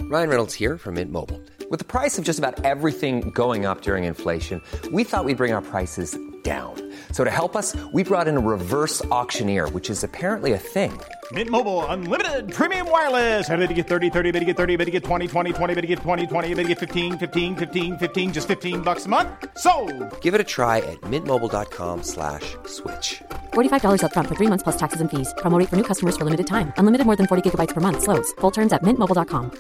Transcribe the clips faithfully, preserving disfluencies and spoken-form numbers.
Ryan Reynolds here from Mint Mobile. With the price of just about everything going up during inflation, we thought we'd bring our prices down. So to help us, we brought in a reverse auctioneer, which is apparently a thing. Mint Mobile Unlimited Premium Wireless. How to get thirty, thirty, how to get thirty, how to get twenty, twenty, twenty, how to get twenty, twenty, how to get fifteen, fifteen, fifteen, fifteen, just fifteen bucks a month? Sold! Give it a try at mintmobile.com slash switch. forty-five dollars up front for three months plus taxes and fees. Promo rate for new customers for limited time. Unlimited more than forty gigabytes per month. Slows full terms at mint mobile dot com.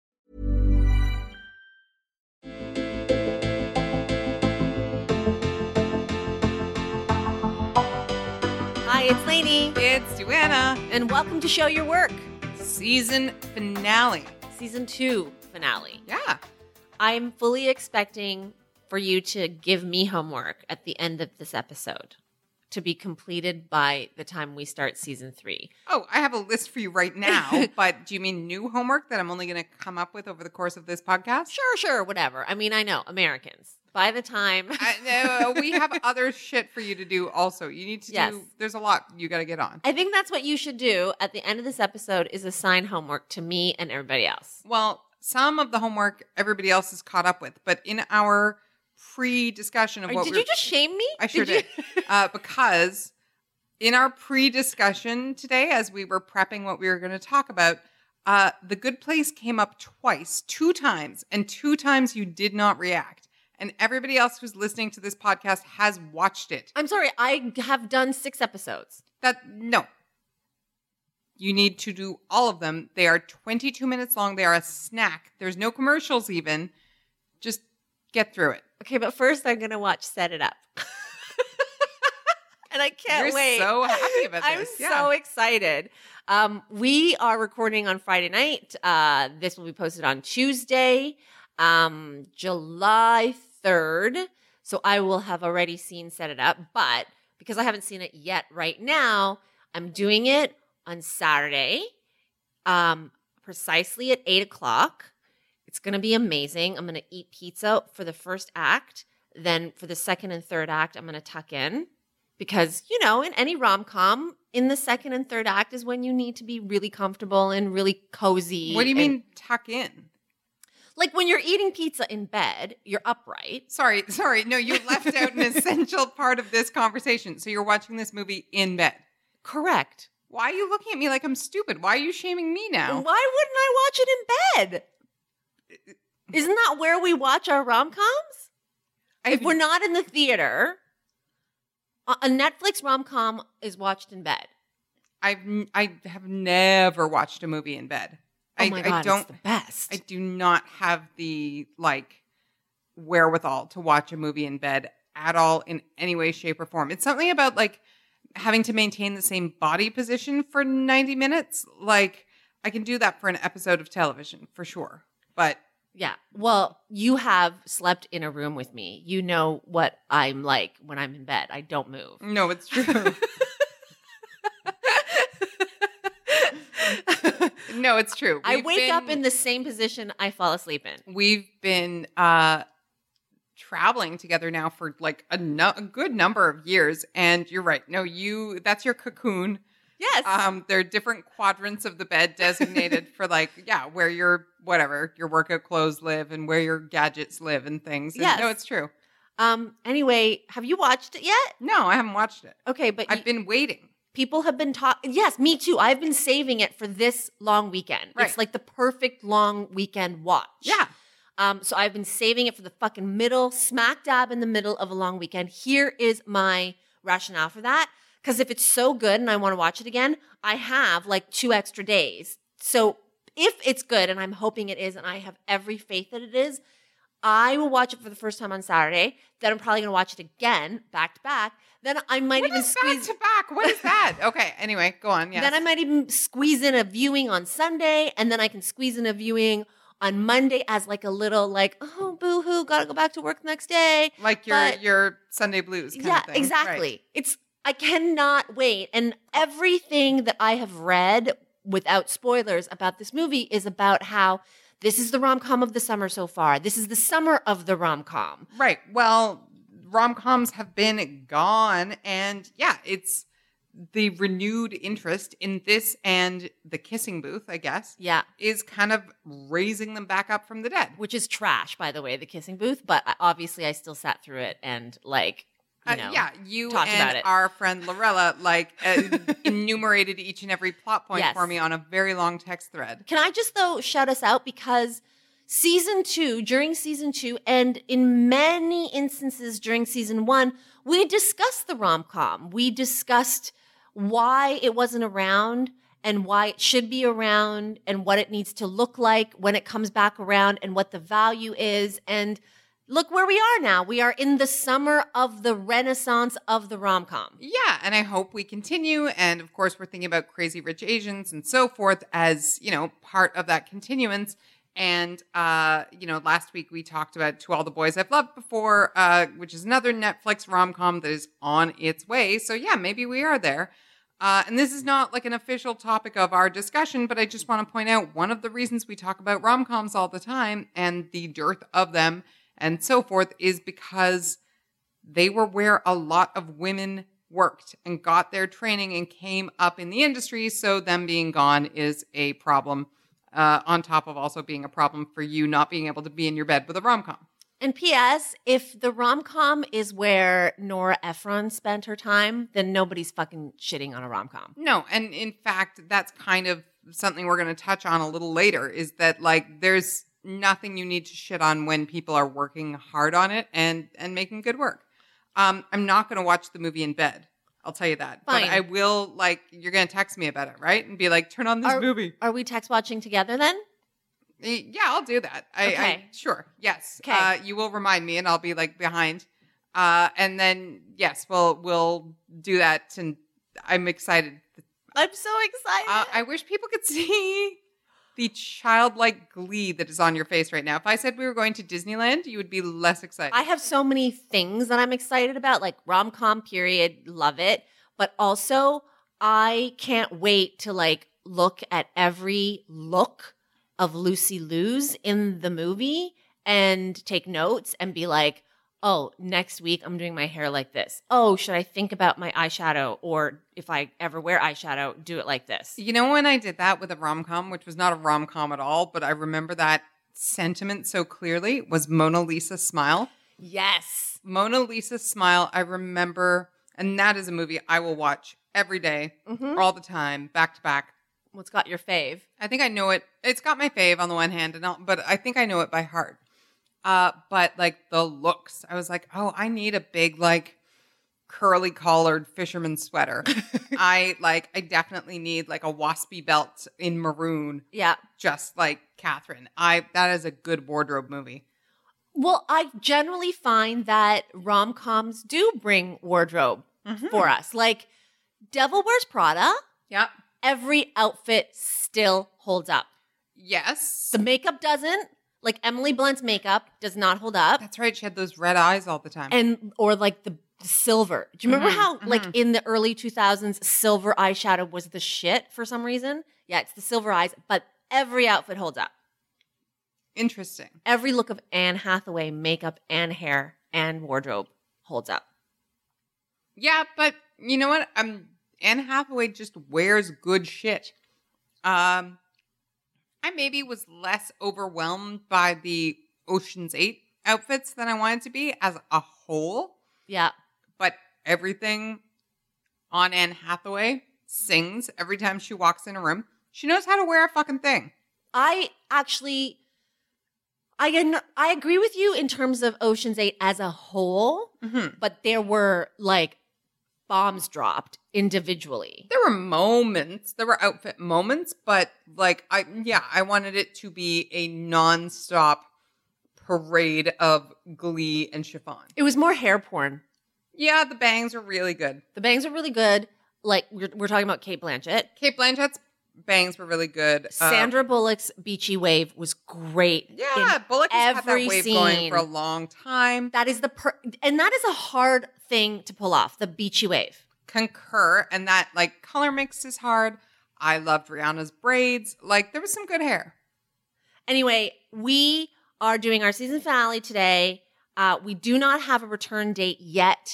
Hi, it's Lainey. It's Joanna. And welcome to Show Your Work. Season finale. Season two finale. Yeah. I'm fully expecting for you to give me homework at the end of this episode to be completed by the time we start season three. Oh, I have a list for you right now, but do you mean new homework that I'm only going to come up with over the course of this podcast? Sure, sure, whatever. I mean, I know, Americans. By the time... I, no, we have other shit for you to do also. You need to yes. do... There's a lot you got to get on. I think that's what you should do at the end of this episode is assign homework to me and everybody else. Well, some of the homework everybody else is caught up with, but in our pre-discussion of Or, what did we're... you just shame me? I sure did. did. uh, because in our pre-discussion today, as we were prepping what we were going to talk about, uh, The Good Place came up twice, two times, and two times you did not react. And everybody else who's listening to this podcast has watched it. I'm sorry, I have done six episodes. That, no. You need to do all of them. They are twenty-two minutes long. They are a snack. There's no commercials even. Just get through it. Okay, but first I'm going to watch Set It Up. And I can't You're wait. so happy about I'm this. Yeah. so excited. Um, we are recording on Friday night. Uh, this will be posted on Tuesday, um, July third. So I will have already seen Set It Up. But because I haven't seen it yet right now, I'm doing it on Saturday, um, precisely at eight o'clock. It's going to be amazing. I'm going to eat pizza for the first act. Then for the second and third act, I'm going to tuck in. Because, you know, in any rom-com, in the second and third act is when you need to be really comfortable and really cozy. What do you mean tuck in? Like when you're eating pizza in bed, you're upright. Sorry, sorry. No, you left out an essential part of this conversation. So you're watching this movie in bed. Correct. Why are you looking at me like I'm stupid? Why are you shaming me now? Why wouldn't I watch it in bed? Isn't that where we watch our rom-coms? If we're not in the theater... A Netflix rom-com is watched in bed. I've I have never watched a movie in bed. Oh I, my God, I don't, it's the best. I do not have the like wherewithal to watch a movie in bed at all in any way, shape, or form. It's something about like having to maintain the same body position for ninety minutes. Like I can do that for an episode of television for sure, but. Yeah. Well, you have slept in a room with me. You know what I'm like when I'm in bed. I don't move. No, it's true. No, it's true. I We've wake been, up in the same position I fall asleep in. We've been uh, traveling together now for like a, no- a good number of years. And you're right. No, you, that's your cocoon. Yes. Um, there are different quadrants of the bed designated for like, yeah, where your, whatever, your workout clothes live and where your gadgets live and things. And Yes. No, it's true. Um. Anyway, have you watched it yet? No, I haven't watched it. Okay, but I've you, been waiting. people have been talking. Yes, me too. I've been saving it for this long weekend. Right. It's like the perfect long weekend watch. Yeah. Um. So I've been saving it for the fucking middle, smack dab in the middle of a long weekend. Here is my rationale for that. Because if it's so good and I want to watch it again, I have like two extra days. So if it's good, and I'm hoping it is, and I have every faith that it is, I will watch it for the first time on Saturday. Then I'm probably going to watch it again, back to back. Then I might What even is squeeze. back to back? What is that? Okay. Anyway, go on. Yes. Then I might even squeeze in a viewing on Sunday, and then I can squeeze in a viewing on Monday as like a little like, oh, boo-hoo, got to go back to work the next day. like your But- your Sunday blues kind yeah, of thing. exactly. Right. It's I cannot wait. And everything that I have read without spoilers about this movie is about how this is the rom-com of the summer so far. This is the summer of the rom-com. Right. Well, rom-coms have been gone, and yeah, it's the renewed interest in this and The Kissing Booth, I guess, Yeah. is kind of raising them back up from the dead. Which is trash, by the way, The Kissing Booth. But I- obviously I still sat through it and like, you know. Uh, yeah, you talked and about it. our friend Lorella like uh, enumerated each and every plot point Yes. for me on a very long text thread. Can I just, though, shout us out? Because season two, during season two, and in many instances during season one, we discussed the rom-com. We discussed why it wasn't around and why it should be around and what it needs to look like when it comes back around and what the value is. And look where we are now. We are in the summer of the renaissance of the rom-com. Yeah, and I hope we continue. And of course, we're thinking about Crazy Rich Asians and so forth as, you know, part of that continuance. And, uh, you know, last week we talked about To All the Boys I've Loved Before, uh, which is another Netflix rom-com that is on its way. So yeah, maybe we are there. Uh, and this is not like an official topic of our discussion, but I just want to point out one of the reasons we talk about rom-coms all the time and the dearth of them and so forth is because they were where a lot of women worked and got their training and came up in the industry. So them being gone is a problem, uh, on top of also being a problem for you not being able to be in your bed with a rom-com. And P S, if the rom-com is where Nora Ephron spent her time, then nobody's fucking shitting on a rom-com. No, and in fact, that's kind of something we're going to touch on a little later is that like there's nothing you need to shit on when people are working hard on it and and making good work. Um, I'm not going to watch the movie in bed. I'll tell you that. Fine. But I will, like, you're going to text me about it, right? And be like, turn on this Are- movie. Are we text watching together then? Yeah, I'll do that. I, Okay. I Sure. Yes. Okay. Uh, you will remind me and I'll be like behind. Uh, and then, yes, we'll, we'll do that. And I'm excited. I'm so excited. Uh, I wish people could see the childlike glee that is on your face right now. If I said we were going to Disneyland, you would be less excited. I have so many things that I'm excited about, like rom-com period, love it. But also, I can't wait to like look at every look of Lucy Liu's in the movie and take notes and be like, oh, next week I'm doing my hair like this. Oh, should I think about my eyeshadow? Or if I ever wear eyeshadow, do it like this. You know when I did that with a rom-com, which was not a rom-com at all, but I remember that sentiment so clearly, was Mona Lisa Smile. Yes. Mona Lisa Smile, I remember, and that is a movie I will watch every day, Mhm. all the time, back to back. What's got your fave? I think I know it. It's got my fave on the one hand, and all, but I think I know it by heart. Uh, but like the looks, I was like, oh, I need a big like curly collared fisherman sweater. I like, I definitely need like a waspy belt in maroon, Yeah. just like Catherine. I that is a good wardrobe movie. Well, I generally find that rom-coms do bring wardrobe for us. Like Devil Wears Prada, Yep. every outfit still holds up. Yes. The makeup doesn't. Like Emily Blunt's makeup does not hold up. That's right. She had those red eyes all the time. And or like the silver. Do you remember Mhm, how like mhm. in the early two thousands silver eyeshadow was the shit for some reason? Yeah, it's the silver eyes, but every outfit holds up. Interesting. Every look of Anne Hathaway makeup and hair and wardrobe holds up. Yeah, but you know what? Um, Anne Hathaway just wears good shit. Um, I maybe was less overwhelmed by the Ocean's Eight outfits than I wanted to be as a whole. Yeah. But everything on Anne Hathaway sings every time she walks in a room. She knows how to wear a fucking thing. I actually, I I agree with you in terms of Ocean's Eight as a whole, Mm-hmm. but there were like bombs dropped individually. There were moments, there were outfit moments, but like, I, yeah, I wanted it to be a nonstop parade of glee and chiffon. It was more hair porn. Yeah, the bangs were really good. The bangs are really good. Like we're, we're talking about Kate Blanchett. Kate Blanchett's bangs were really good. Uh, Sandra Bullock's beachy wave was great. yeah, in Bullock has had that every wave going scene. for a long time. That is the per- and that is a hard thing to pull off. The beachy wave. Concur, and that like color mix is hard. I loved Rihanna's braids. Like there was some good hair. Anyway, we are doing our season finale today. Uh, we do not have a return date yet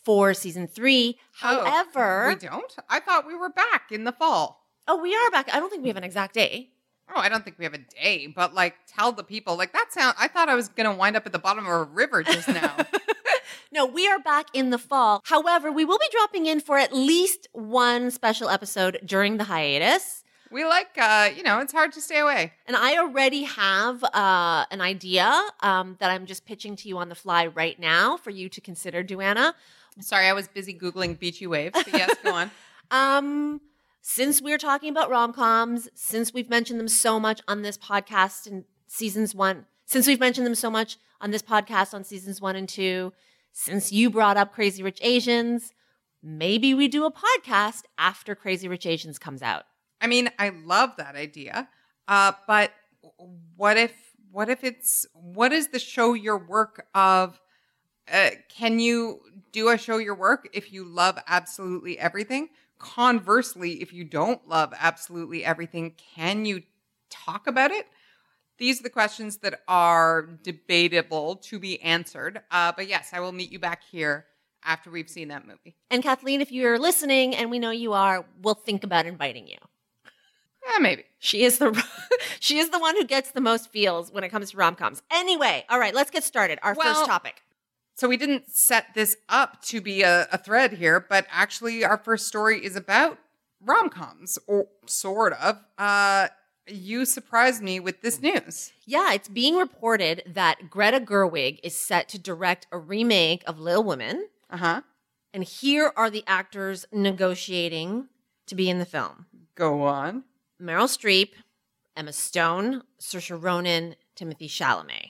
for season three. Oh, However, we don't? I thought we were back in the fall. oh, we are back. I don't think we have an exact day. Oh, I don't think we have a day, but like tell the people. Like that sound I thought I was gonna wind up at the bottom of a river just now. No, we are back in the fall. However, we will be dropping in for at least one special episode during the hiatus. We like uh, you know, it's hard to stay away. And I already have uh, an idea um, that I'm just pitching to you on the fly right now for you to consider, Duana. Sorry, I was busy Googling beachy waves, but yes, go on. Um, since we're talking about rom-coms, since we've mentioned them so much on this podcast in seasons one, since we've mentioned them so much on this podcast on seasons one and two, since you brought up Crazy Rich Asians, maybe we do a podcast after Crazy Rich Asians comes out. I mean, I love that idea. Uh, but what if what if it's what is the show your work of uh, can you do a show your work if you love absolutely everything? Conversely, if you don't love absolutely everything, can you talk about it? These are the questions that are debatable to be answered. Uh, but yes, I will meet you back here after we've seen that movie. And Kathleen, if you're listening, and we know you are, we'll think about inviting you. Yeah, maybe. She is the she is the one who gets the most feels when it comes to rom-coms. Anyway, all right, let's get started. Our Well, first topic. So we didn't set this up to be a, a thread here, but actually our first story is about rom-coms, or sort of. Uh, you surprised me with this news. Yeah, it's being reported that Greta Gerwig is set to direct a remake of Little Women. Uh-huh. And here are the actors negotiating to be in the film. Go on. Meryl Streep, Emma Stone, Saoirse Ronan, Timothy Chalamet.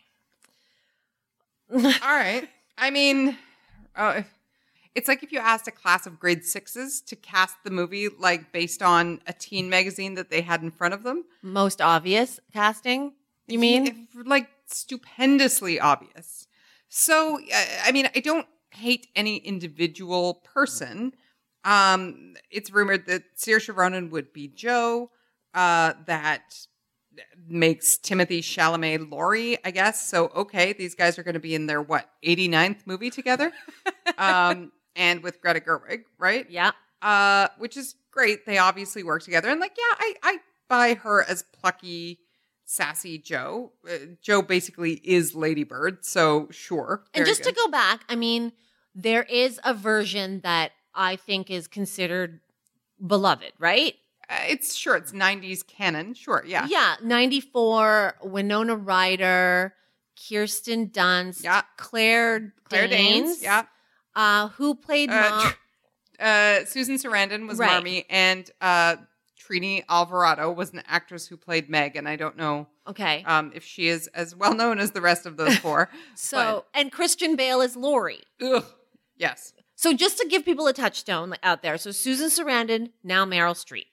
All right. I mean, uh, it's like if you asked a class of grade sixes to cast the movie like based on a teen magazine that they had in front of them. Most obvious casting, you mean? If, like stupendously obvious. So, uh, I mean, I don't hate any individual person. Um, it's rumored that Saoirse Ronan would be Joe. Uh, that makes Timothy Chalamet Laurie, I guess. So, okay, these guys are going to be in their, what, eighty-ninth movie together? um, and with Greta Gerwig, right? Yeah. Uh, which is great. They obviously work together. And, like, yeah, I, I buy her as plucky, sassy Joe. Uh, Joe basically is Lady Bird, so sure. And Very just good. to go back, I mean, there is a version that I think is considered beloved, right? Uh, it's sure it's nineties canon. Sure, yeah. Yeah, ninety-four, Winona Ryder, Kirsten Dunst, Yeah. Claire, Claire Danes, Danes, yeah. uh, who played Uh, Mom. uh, Susan Sarandon was Right. Marmee, and uh, Trini Alvarado was an actress who played Meg, and I don't know Okay. um, if she is as well known as the rest of those four. So, and Christian Bale is Laurie. but, ugh, yes. So just to give people a touchstone like, out there. So Susan Sarandon, now Meryl Streep.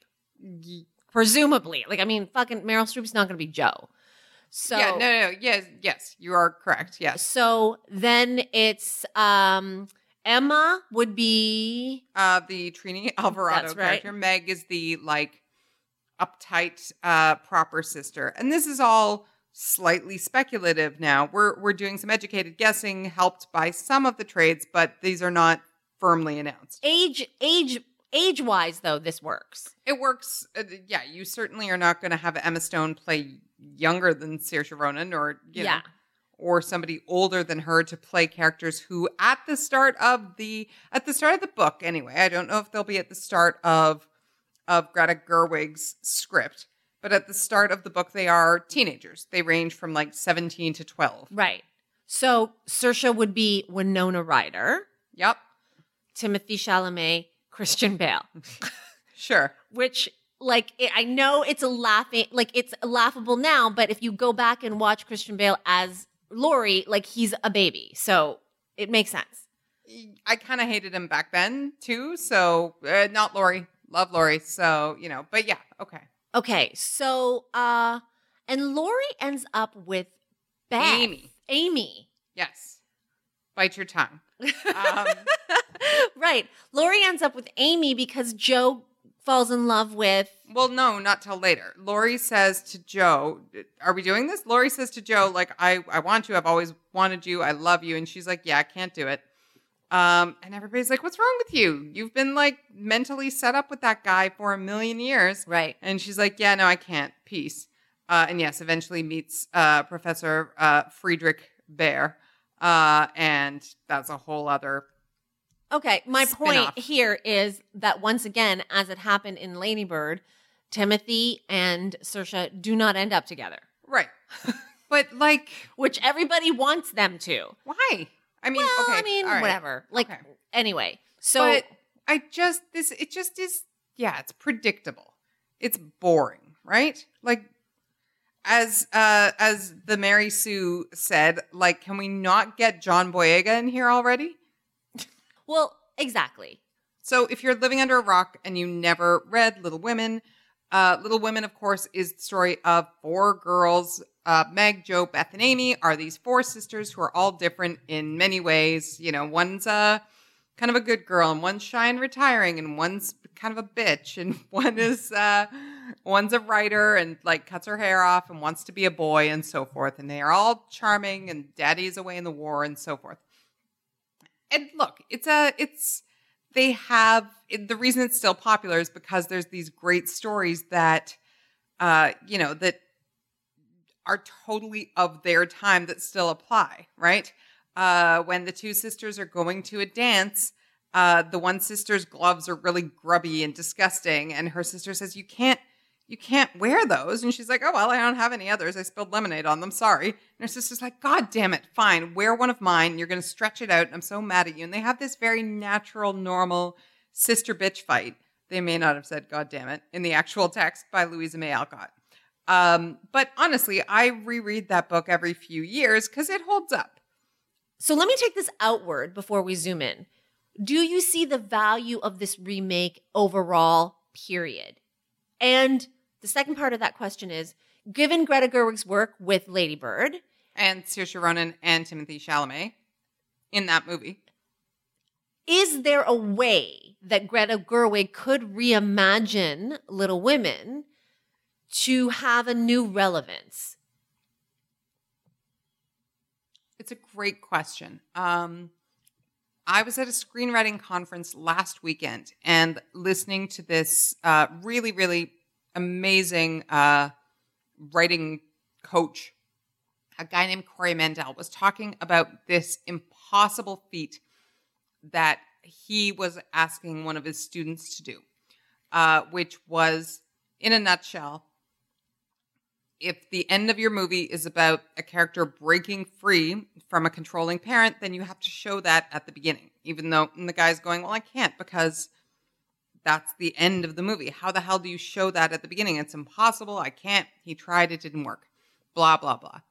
Presumably. Like, I mean, fucking Meryl Streep's not going to be Joe. So, yeah, no, no, no, yes, yes, you are correct, yes. so then it's um, Emma would be Uh, the Trini Alvarado That's right. character. Meg is the, like, uptight, uh, proper sister. And this is all slightly speculative now. We're we're doing some educated guessing, helped by some of the trades, but these are not firmly announced. age age age wise though. This works. It works. Uh, yeah, you certainly are not going to have Emma Stone play younger than Saoirse Ronan, or you Yeah. know, or somebody older than her to play characters who, at the start of the at the start of the book, anyway. I don't know if they'll be at the start of of Greta Gerwig's script, but at the start of the book, they are teenagers. They range from like seventeen to twelve. Right. So Saoirse would be Winona Ryder, Yep, Timothy Chalamet, Christian Bale. sure. Which, like, it, I know it's a laughing, like, it's laughable now, but if you go back and watch Christian Bale as Laurie, like, he's a baby. So it makes sense. I kind of hated him back then too. So uh, not Laurie, love Laurie. So you know, but yeah, okay. Okay. So, uh, and Laurie ends up with Beth. Amy. Amy. Yes, bite your tongue. Um, Right. Laurie ends up with Amy because Joe falls in love with. well, no, not till later. Laurie says to Joe, "Are we doing this?" Laurie says to Joe, "Like I, I want you. I've always wanted you. I love you." And she's like, "Yeah, I can't do it." Um, and everybody's like, what's wrong with you? You've been like mentally set up with that guy for a million years. Right. And she's like, yeah, no, I can't. Peace. Uh, and yes, eventually meets uh, Professor uh, Friedrich Baer. Uh, and that's a whole other Okay, my spin-off. point here is that once again, as it happened in Lady Bird, Timothy and Saoirse do not end up together, Right. But like, which everybody wants them to. why? I mean, Well, okay. I mean, all right. whatever. Like, Okay. anyway. So, But I just, this, it just is, yeah, it's predictable. It's boring, right? Like, as uh as the Mary Sue said, like, can we not get John Boyega in here already? well, exactly. So if you're living under a rock and you never read Little Women, uh, Little Women, of course, is the story of four girls. Uh, Meg, Jo, Beth, and Amy are these four sisters who are all different in many ways. You know, one's a kind of a good girl, and one's shy and retiring, and one's kind of a bitch, and one is uh, one's a writer and like cuts her hair off and wants to be a boy, and so forth. And they are all charming, and Daddy's away in the war, and so forth. And look, it's a it's. They have, the reason it's still popular is because there's these great stories that, uh, you know, that are totally of their time that still apply, right? Uh, when the two sisters are going to a dance, uh, the one sister's gloves are really grubby and disgusting, and her sister says, you can't, you can't wear those. And she's like, oh, well, I don't have any others. I spilled lemonade on them. Sorry. And her sister's like, God damn it. Fine. Wear one of mine. You're going to stretch it out. And I'm so mad at you. And they have this very natural, normal sister bitch fight. They may not have said, God damn it, in the actual text by Louisa May Alcott. Um, but honestly, I reread that book every few years because it holds up. So let me take this outward before we zoom in. Do you see the value of this remake overall, period? And the second part of that question is, given Greta Gerwig's work with Lady Bird, And Saoirse Ronan and Timothy Chalamet in that movie. is there a way that Greta Gerwig could reimagine Little Women to have a new relevance? It's a great question. Um, I was at a screenwriting conference last weekend and listening to this uh, really, really amazing uh, writing coach, a guy named Corey Mandel, was talking about this impossible feat that he was asking one of his students to do, uh, which was, in a nutshell, if the end of your movie is about a character breaking free from a controlling parent, then you have to show that at the beginning, even though and the guy's going, well, I can't because that's the end of the movie. How the hell do you show that at the beginning? It's impossible. I can't. He tried. It didn't work. Blah, blah, blah.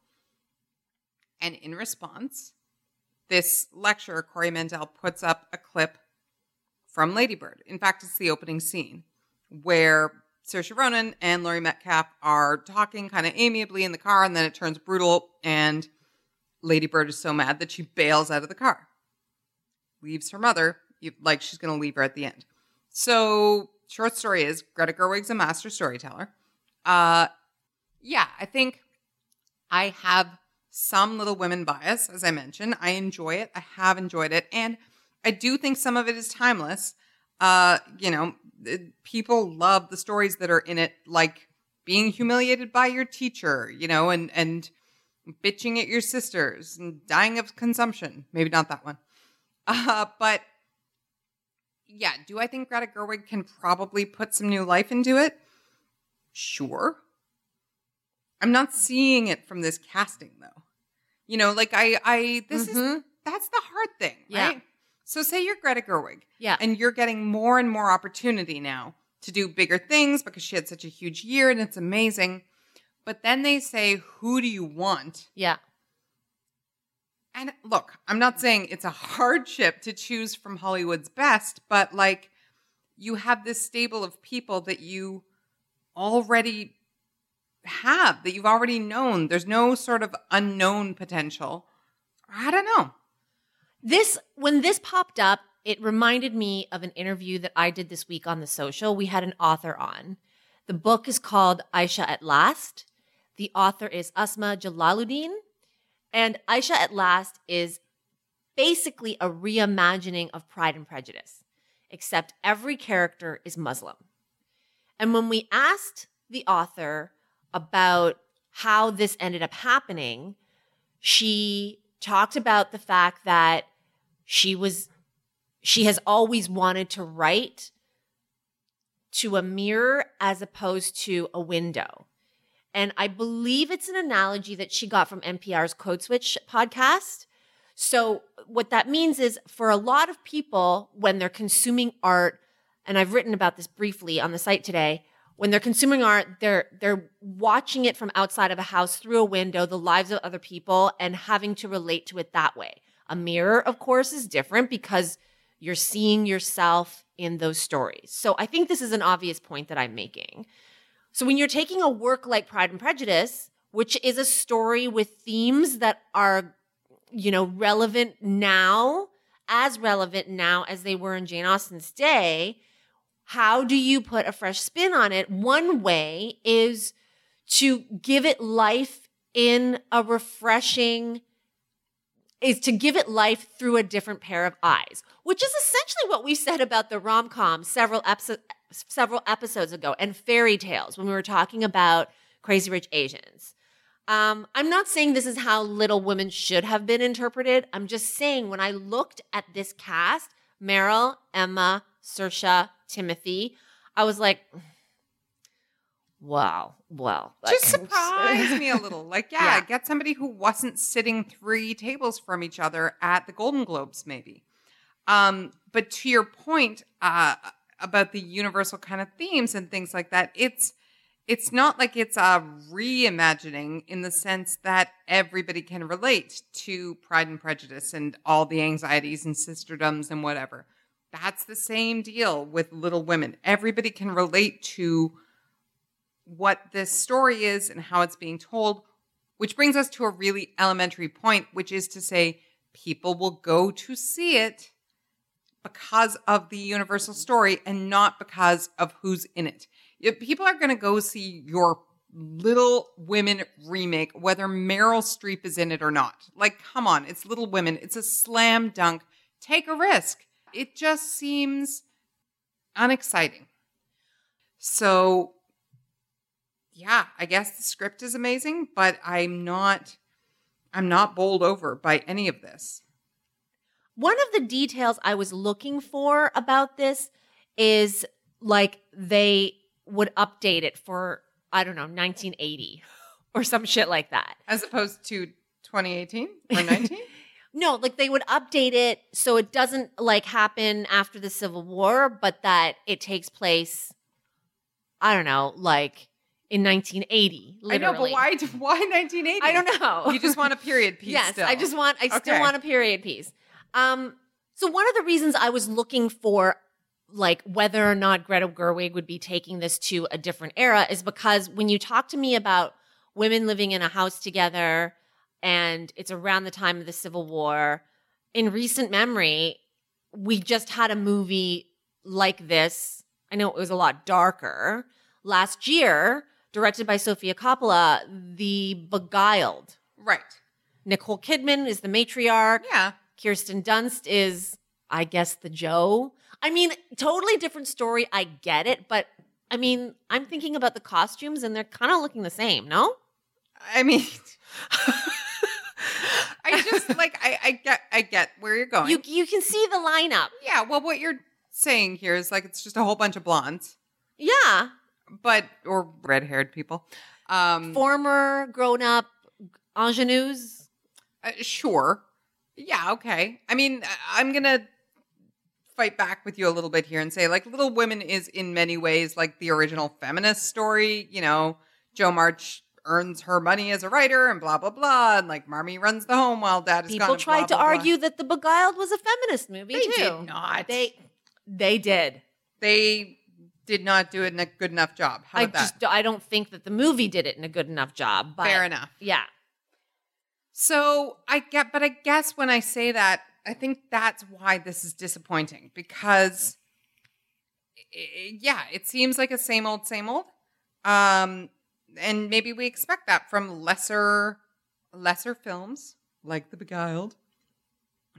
And in response, this lecturer, Corey Mandel, puts up a clip from Lady Bird. In fact, it's the opening scene where Saoirse Ronan and Laurie Metcalf are talking kind of amiably in the car, and then it turns brutal, and Lady Bird is so mad that she bails out of the car. Leaves her mother, like she's going to leave her at the end. So, short story is, Greta Gerwig's a master storyteller. Uh, yeah, I think I have some Little Women bias, as I mentioned. I enjoy it. I have enjoyed it. And I do think some of it is timeless. Uh, you know, people love the stories that are in it, like being humiliated by your teacher, you know, and, and bitching at your sisters and dying of consumption. Maybe not that one. Uh, but yeah, do I think Greta Gerwig can probably put some new life into it? Sure. I'm not seeing it from this casting, though. You know, like I, I, this Mhm. is, that's the hard thing, Yeah. right? So say you're Greta Gerwig. Yeah. And you're getting more and more opportunity now to do bigger things because she had such a huge year and it's amazing. But then they say, who do you want? Yeah. And look, I'm not saying it's a hardship to choose from Hollywood's best, but like you have this stable of people that you already have, that you've already known. There's no sort of unknown potential. I don't know. This, when this popped up, it reminded me of an interview that I did this week on The Social. We had an author on. The book is called Aisha at Last. The author is Asma Jalaluddin. And Aisha at Last is basically a reimagining of Pride and Prejudice, except every character is Muslim. And when we asked the author about how this ended up happening, she talked about the fact that she was she has always wanted to write to a mirror as opposed to a window. And I believe it's an analogy that she got from N P R's Code Switch podcast. So what that means is for a lot of people, when they're consuming art, and I've written about this briefly on the site today, when they're consuming art, they're they're watching it from outside of a house through a window, the lives of other people, and having to relate to it that way. A mirror, of course, is different because you're seeing yourself in those stories. So I think this is an obvious point that I'm making. So when you're taking a work like Pride and Prejudice, which is a story with themes that are, you know, relevant now, as relevant now as they were in Jane Austen's day, how do you put a fresh spin on it? One way is to give it life in a refreshing, is to give it life through a different pair of eyes, which is essentially what we said about the rom-com several episodes several episodes ago and fairy tales when we were talking about Crazy Rich Asians. Um, I'm not saying this is how Little Women should have been interpreted. I'm just saying when I looked at this cast, Meryl, Emma, Saoirse, Timothy, I was like, wow, well. Just surprised me a little. Like, yeah, Yeah. get somebody who wasn't sitting three tables from each other at the Golden Globes, maybe. Um, but to your point uh, about the universal kind of themes and things like that, it's it's not like it's a reimagining in the sense that everybody can relate to Pride and Prejudice and all the anxieties and sisterdoms and whatever. That's the same deal with Little Women. Everybody can relate to what this story is and how it's being told, which brings us to a really elementary point, which is to say people will go to see it because of the universal story and not because of who's in it. If people are going to go see your Little Women remake, whether Meryl Streep is in it or not. Like, come on, it's Little Women. It's a slam dunk. Take a risk. It just seems unexciting. So, yeah, I guess the script is amazing, but I'm not, I'm not bowled over by any of this. One of the details I was looking for about this is like they would update it for, I don't know, nineteen eighty or some shit like that. As opposed to twenty eighteen or nineteen? No, like they would update it so it doesn't like happen after the Civil War, but that it takes place, I don't know, like in nineteen eighty. Literally. I know, but why, why nineteen eighty? I don't know. You just want a period piece Yes, still. I just want, I still Okay. want a period piece. Um, so one of the reasons I was looking for like whether or not Greta Gerwig would be taking this to a different era is because when you talk to me about women living in a house together and it's around the time of the Civil War, in recent memory, we just had a movie like this. I know it was a lot darker. Last year, directed by Sofia Coppola, The Beguiled. Right. Nicole Kidman is the matriarch. Yeah. Kirsten Dunst is, I guess, the Joe. I mean, totally different story. I get it. But, I mean, I'm thinking about the costumes and they're kind of looking the same, no? I mean, I just like, I, I get, I get where you're going. You you can see the lineup. yeah. Well, what you're saying here is like, it's just a whole bunch of blondes, Yeah. but, or red haired people. Um, Former grown-up ingenues. uh, sure. Yeah. Okay. I mean, I- I'm going to fight back with you a little bit here and say like Little Women is in many ways like the original feminist story. You know, Jo March earns her money as a writer and blah, blah, blah. And like Marmee runs the home while dad is gone. People and tried blah, to blah, blah. argue that The Beguiled was a feminist movie, They too. did not. They, they did. They did not do it in a good enough job. How I about just, that? I don't think that the movie did it in a good enough job. But Fair enough. Yeah. So I get, but I guess when I say that, I think that's why this is disappointing because, i- yeah, it seems like a same old, same old. Um, and maybe we expect that from lesser, lesser films like The Beguiled,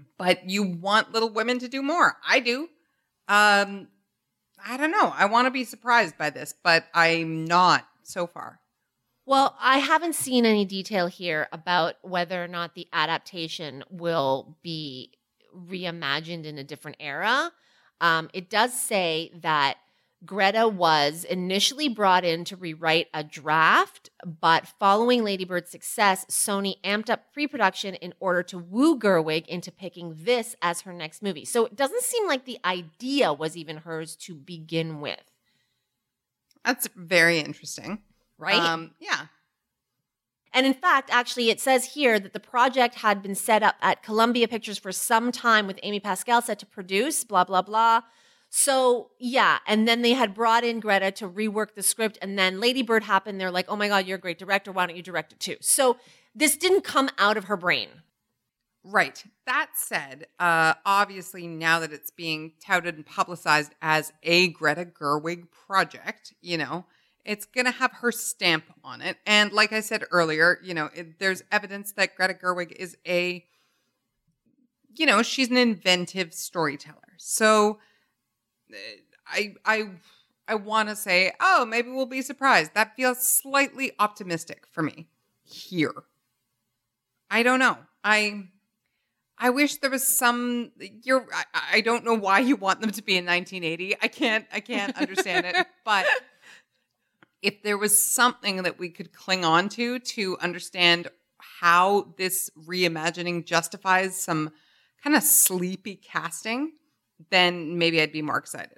But you want Little Women to do more. I do. Um, I don't know. I want to be surprised by this, but I'm not so far. Well, I haven't seen any detail here about whether or not the adaptation will be reimagined in a different era. Um, it does say that Greta was initially brought in to rewrite a draft, but following Lady Bird's success, Sony amped up pre-production in order to woo Gerwig into picking this as her next movie. So it doesn't seem like the idea was even hers to begin with. That's very interesting. Right? Um, yeah. And in fact, actually, it says here that the project had been set up at Columbia Pictures for some time with Amy Pascal set to produce, blah, blah, blah. So, yeah. And then they had brought in Greta to rework the script. And then Lady Bird happened. They're like, oh my God, you're a great director. Why don't you direct it too? So this didn't come out of her brain. Right. That said, uh, obviously now that it's being touted and publicized as a Greta Gerwig project, you know, it's going to have her stamp on it. And like I said earlier, you know, it, there's evidence that Greta Gerwig is a, you know, she's an inventive storyteller. So I I I want to say, oh, maybe we'll be surprised. That feels slightly optimistic for me here. I don't know. I I wish there was some. You're. I, I don't know why you want them to be in nineteen eighty. I can't. I can't understand it. But if there was something that we could cling on to to understand how this reimagining justifies some kind of sleepy casting, then maybe I'd be more excited.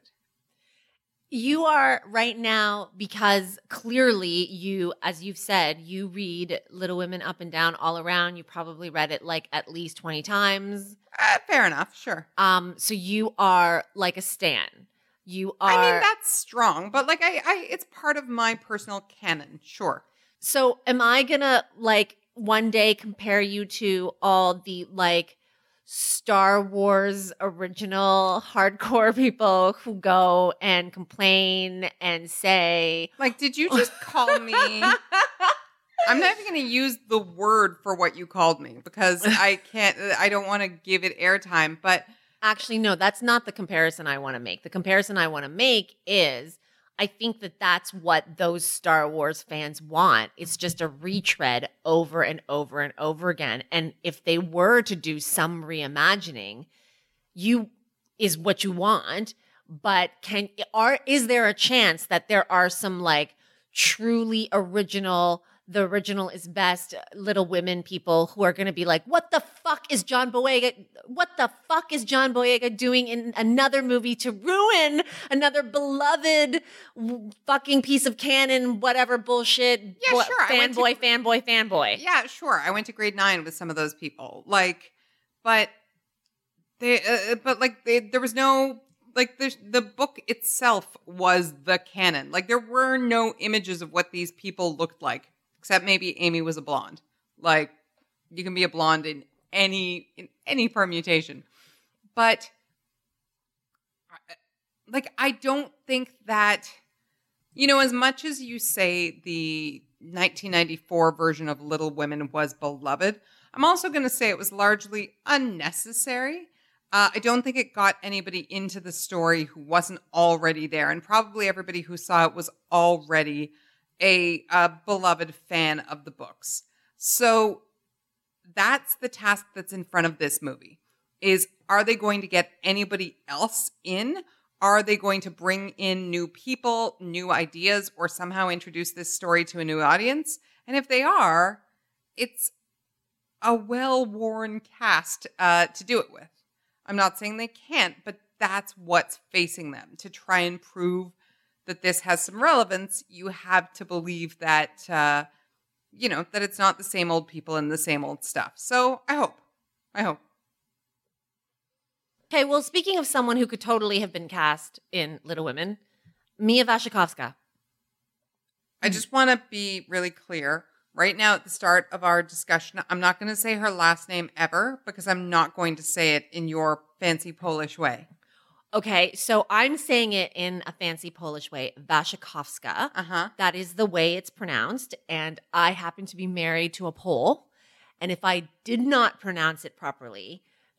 You are right now, because clearly you, as you've said, you read Little Women up and down all around. You probably read it like at least twenty times. Uh, fair enough, sure. Um, so you are like a stan. You are. I mean, that's strong, but like I, I, it's part of my personal canon, sure. So am I gonna like one day compare you to all the like Star Wars original hardcore people who go and complain and say, like, did you just call me? I'm not even going to use the word for what you called me because I can't, I don't want to give it airtime, but actually, no, that's not the comparison I want to make. The comparison I want to make is I think that that's what those Star Wars fans want. It's just a retread over and over and over again. And if they were to do some reimagining, you is what you want. But can are is there a chance that there are some like truly original, the original is best Little Women people who are going to be like, what the fuck is John Boyega? What the fuck is John Boyega doing in another movie to ruin another beloved fucking piece of canon, whatever bullshit? Yeah, bo- sure. Fanboy, to, fanboy, fanboy. Yeah, sure. I went to grade nine with some of those people. Like, but they, uh, but like they, there was no, like the, the book itself was the canon. Like there were no images of what these people looked like. Except maybe Amy was a blonde. Like, you can be a blonde in any in any permutation. But, like, I don't think that, you know, as much as you say the nineteen ninety-four version of Little Women was beloved, I'm also going to say it was largely unnecessary. Uh, I don't think it got anybody into the story who wasn't already there. And probably everybody who saw it was already A, a beloved fan of the books. So that's the task that's in front of this movie is, are they going to get anybody else in? Are they going to bring in new people, new ideas, or somehow introduce this story to a new audience? And if they are, it's a well-worn cast uh, to do it with. I'm not saying they can't, but that's what's facing them. To try and prove that this has some relevance, you have to believe that, uh, you know, that it's not the same old people and the same old stuff. So I hope. I hope. Okay, well, speaking of someone who could totally have been cast in Little Women, Mia Wasikowska. I just want to be really clear. Right now at the start of our discussion, I'm not going to say her last name ever because I'm not going to say it in your fancy Polish way. Okay, so I'm saying it in a fancy Polish way, Wasikowska. Uh-huh. That is the way it's pronounced, and I happen to be married to a Pole, and if I did not pronounce it properly,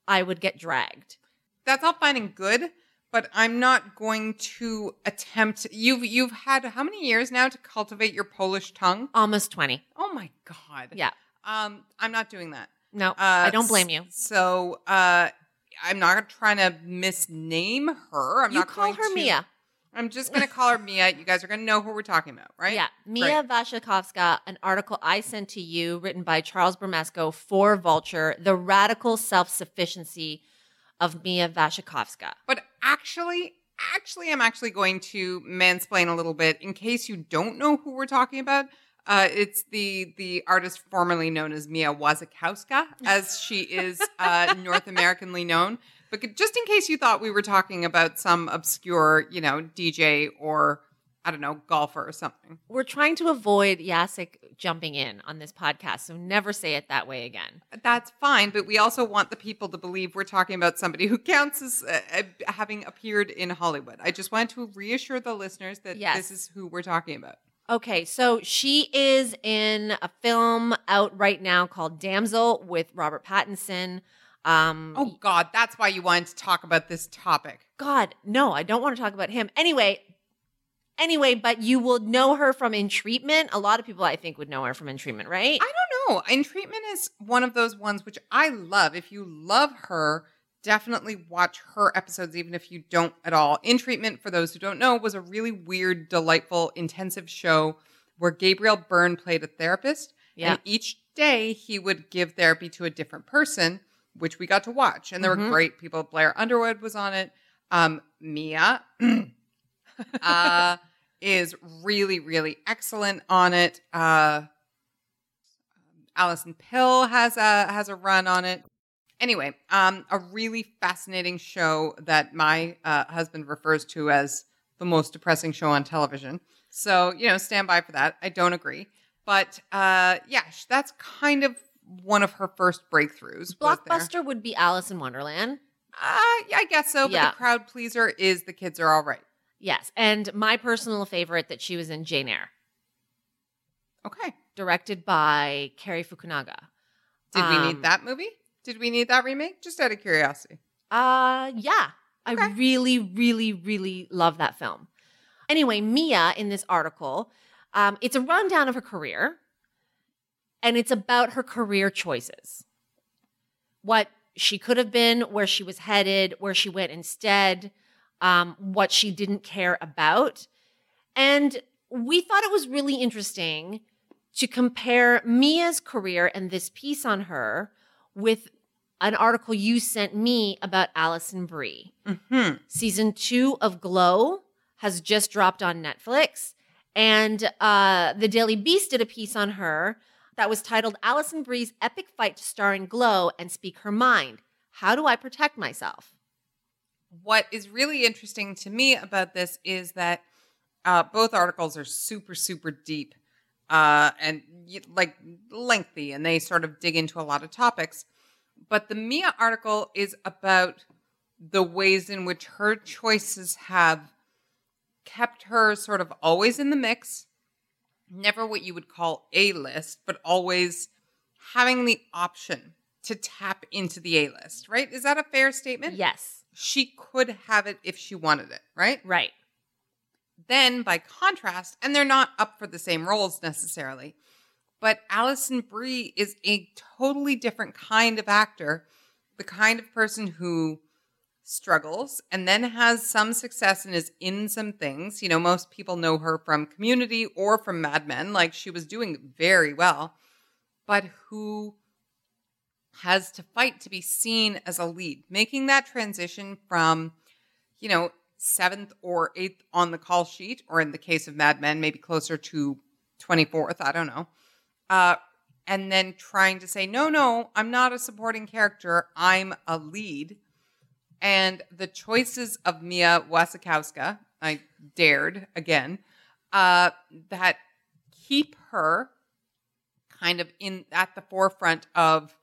I would get dragged. That's all fine and good, but I'm not going to attempt. You've you've had how many years now to cultivate your Polish tongue? Almost twenty. Oh my God. Yeah. Um, I'm not doing that. No, Uh, I don't blame you. So, uh, I'm not trying to misname her. I'm You not call going her to, Mia. I'm just going to call her Mia. You guys are going to know who we're talking about, right? Yeah. Mia Wasikowska, an article I sent to you written by Charles Bramesco for Vulture, The Radical Self-Sufficiency of Mia Wasikowska. But actually, actually, I'm actually going to mansplain a little bit in case you don't know who we're talking about. Uh, it's the the artist formerly known as Mia Wasikowska, as she is uh, North Americanly known. But just in case you thought we were talking about some obscure, you know, D J or, I don't know, golfer or something. We're trying to avoid Jacek jumping in on this podcast, so never say it that way again. That's fine, but we also want the people to believe we're talking about somebody who counts as uh, uh, having appeared in Hollywood. I just want to reassure the listeners that Yes. this is who we're talking about. Okay, so she is in a film out right now called Damsel with Robert Pattinson. Um, Oh, God, that's why you wanted to talk about this topic. God, no, I don't want to talk about him. Anyway, anyway, but you will know her from In Treatment. A lot of people, I think, would know her from In Treatment, right? I don't know. In Treatment is one of those ones which I love. If you love her, definitely watch her episodes, even if you don't at all. In Treatment, for those who don't know, was a really weird, delightful, intensive show where Gabriel Byrne played a therapist. Yeah. And each day he would give therapy to a different person, which we got to watch. And there Mhm. were great people. Blair Underwood was on it. Um, Mia uh, is really, really excellent on it. Uh, Alison Pill has a has a run on it. Anyway, um, a really fascinating show that my uh, husband refers to as the most depressing show on television. So, you know, stand by for that. I don't agree. But uh, yeah, sh- that's kind of one of her first breakthroughs. was there. Blockbuster would be Alice in Wonderland. Uh, yeah, I guess so. But Yeah. the crowd pleaser is The Kids Are All Right. Yes, and my personal favorite that she was in Jane Eyre, Okay. directed by Cary Fukunaga. Did we Um, need that movie? Did we need that remake? Just out of curiosity. Uh, yeah. I Okay. really, really, really love that film. Anyway, Mia in this article, um, it's a rundown of her career, and it's about her career choices. What she could have been, where she was headed, where she went instead, um, what she didn't care about. And we thought it was really interesting to compare Mia's career and this piece on her with an article you sent me about Alison Brie. Mm-hmm. Season two of Glow has just dropped on Netflix, and uh, the Daily Beast did a piece on her that was titled Alison Brie's Epic Fight to Star in Glow and Speak Her Mind. How do I protect myself? What is really interesting to me about this is that uh, both articles are super, super deep uh, and y- like lengthy, and they sort of dig into a lot of topics. But the Mia article is about the ways in which her choices have kept her sort of always in the mix, never what you would call A-list, but always having the option to tap into the A-list, right? Is that a fair statement? Yes. She could have it if she wanted it, right? Right. Then, by contrast, and they're not up for the same roles necessarily, but Alison Brie is a totally different kind of actor, the kind of person who struggles and then has some success and is in some things. You know, most people know her from Community or from Mad Men, like she was doing very well, but who has to fight to be seen as a lead, making that transition from, you know, seventh or eighth on the call sheet, or in the case of Mad Men, maybe closer to twenty-fourth, I don't know. Uh, and then trying to say, no, no, I'm not a supporting character, I'm a lead. And the choices of Mia Wasikowska, I dared again, uh, that keep her kind of in at the forefront of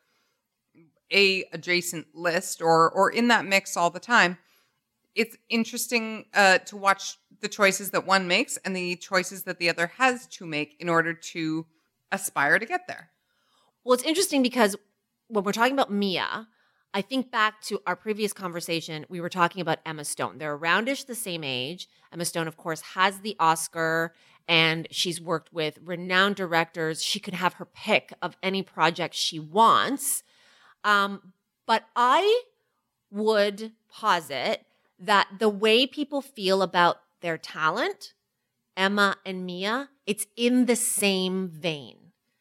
a adjacent list or or in that mix all the time. It's interesting uh, to watch the choices that one makes and the choices that the other has to make in order to aspire to get there. Well, it's interesting because when we're talking about Mia, I think back to our previous conversation, we were talking about Emma Stone. They're aroundish the same age. Emma Stone, of course, has the Oscar, and she's worked with renowned directors. She could have her pick of any project she wants. Um, but I would posit that the way people feel about their talent, Emma and Mia, it's in the same vein.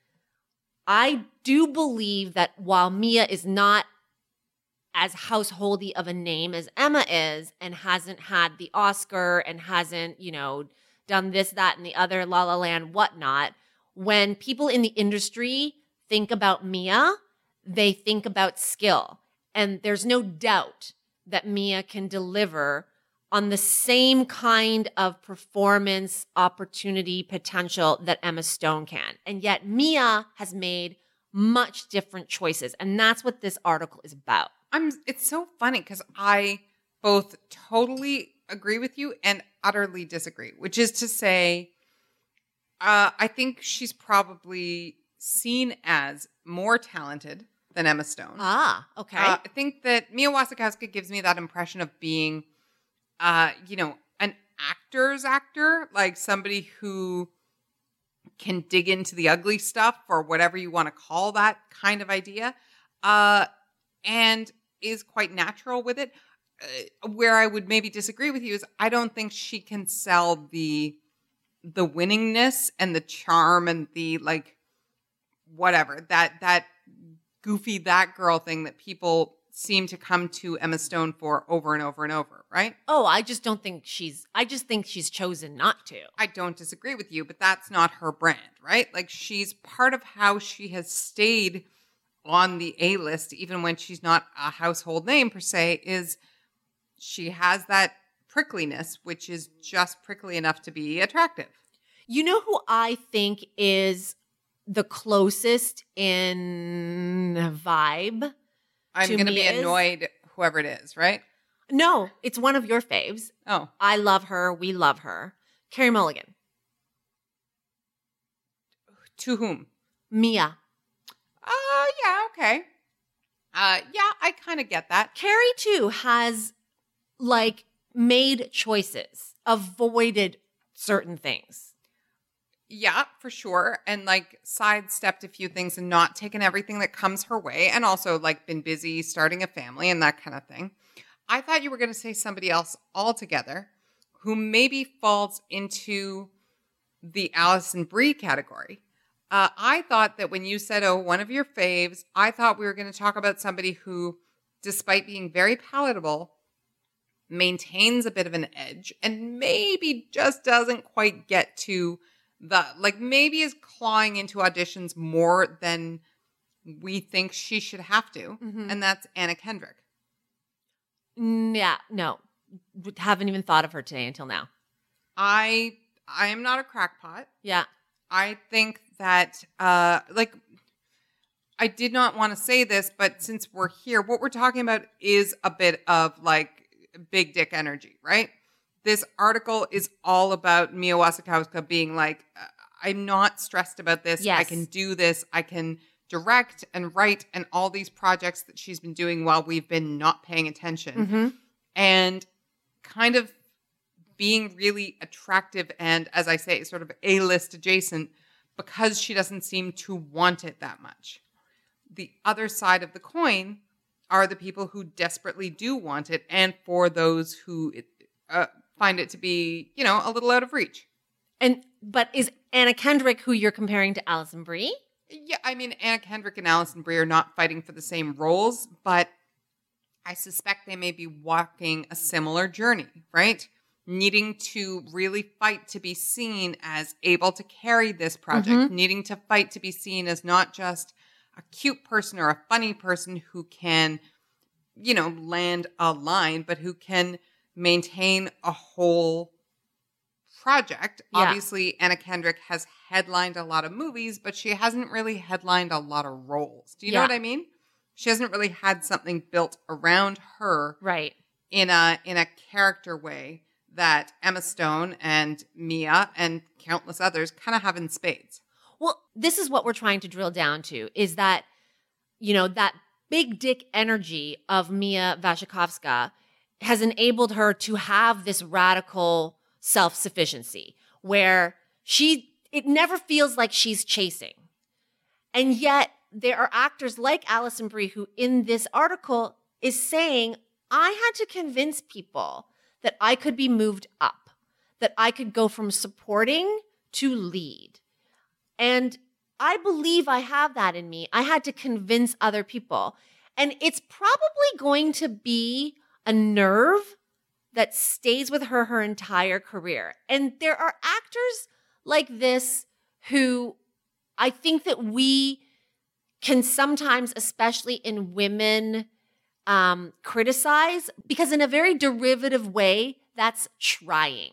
I do believe that while Mia is not as householdy of a name as Emma is and hasn't had the Oscar and hasn't, you know, done this, that, and the other, La La Land, whatnot, when people in the industry think about Mia, they think about skill. And there's no doubt that Mia can deliver on the same kind of performance, opportunity, potential that Emma Stone can. And yet Mia has made much different choices. And that's what this article is about. I'm. It's so funny because I both totally agree with you and utterly disagree, which is to say, uh, I think she's probably seen as more talented than Emma Stone. Ah, okay. Uh, I think that Mia Wasikowska gives me that impression of being, uh, you know, an actor's actor, like somebody who can dig into the ugly stuff or whatever you want to call that kind of idea, uh, and is quite natural with it. Uh, where I would maybe disagree with you is I don't think she can sell the the winningness and the charm and the like whatever that that goofy that girl thing that people seem to come to Emma Stone for over and over and over, right? Oh, I just don't think she's, I just think she's chosen not to. I don't disagree with you, but that's not her brand, right? Like she's part of how she has stayed on the A-list, even when she's not a household name per se, is she has that prickliness, which is just prickly enough to be attractive. You know who I think is the closest in vibe? I'm to going to me be is- annoyed, whoever it is, right? No, it's one of your faves. Oh, I love her. We love her. Carey Mulligan. to whom? Mia. Uh, yeah, okay. Uh, yeah, I kind of get that. Carey, too, has like made choices, avoided certain things. Yeah, for sure. And like sidestepped a few things and not taken everything that comes her way. And also like been busy starting a family and that kind of thing. I thought you were going to say somebody else altogether who maybe falls into the Alison Brie category. Uh, I thought that when you said, oh, one of your faves, I thought we were going to talk about somebody who, despite being very palatable, maintains a bit of an edge and maybe just doesn't quite get to the, like maybe is clawing into auditions more than we think she should have to. Mm-hmm. And that's Anna Kendrick. Yeah, no. Haven't even thought of her today until now. I I am not a crackpot. Yeah. I think that, uh, like, I did not want to say this, but since we're here, what we're talking about is a bit of like big dick energy, right? This article is all about Mia Wasikowska being like, I'm not stressed about this. Yes. I can do this. I can direct and write and all these projects that she's been doing while we've been not paying attention. Mm-hmm. And kind of being really attractive and, as I say, sort of A-list adjacent because she doesn't seem to want it that much. The other side of the coin are the people who desperately do want it, and for those who uh, find it to be, you know, a little out of reach. And but is Anna Kendrick who you're comparing to Alison Brie? Yeah, I mean, Anna Kendrick and Alison Brie are not fighting for the same roles, but I suspect they may be walking a similar journey, right? Needing to really fight to be seen as able to carry this project, Mm-hmm. needing to fight to be seen as not just a cute person or a funny person who can, you know, land a line, but who can maintain a whole project. Yeah. Obviously, Anna Kendrick has headlined a lot of movies, but she hasn't really headlined a lot of roles. Do you know Yeah. what I mean? She hasn't really had something built around her Right. in a in a character way that Emma Stone and Mia and countless others kind of have in spades. Well, this is what we're trying to drill down to is that, you know, that big dick energy of Mia Wasikowska has enabled her to have this radical self-sufficiency where she, it never feels like she's chasing. And yet there are actors like Alison Brie who in this article is saying, I had to convince people that I could be moved up, that I could go from supporting to lead. And I believe I have that in me. I had to convince other people. And it's probably going to be a nerve that stays with her her entire career. And there are actors like this who I think that we can sometimes, especially in women, um, criticize because in a very derivative way, that's trying.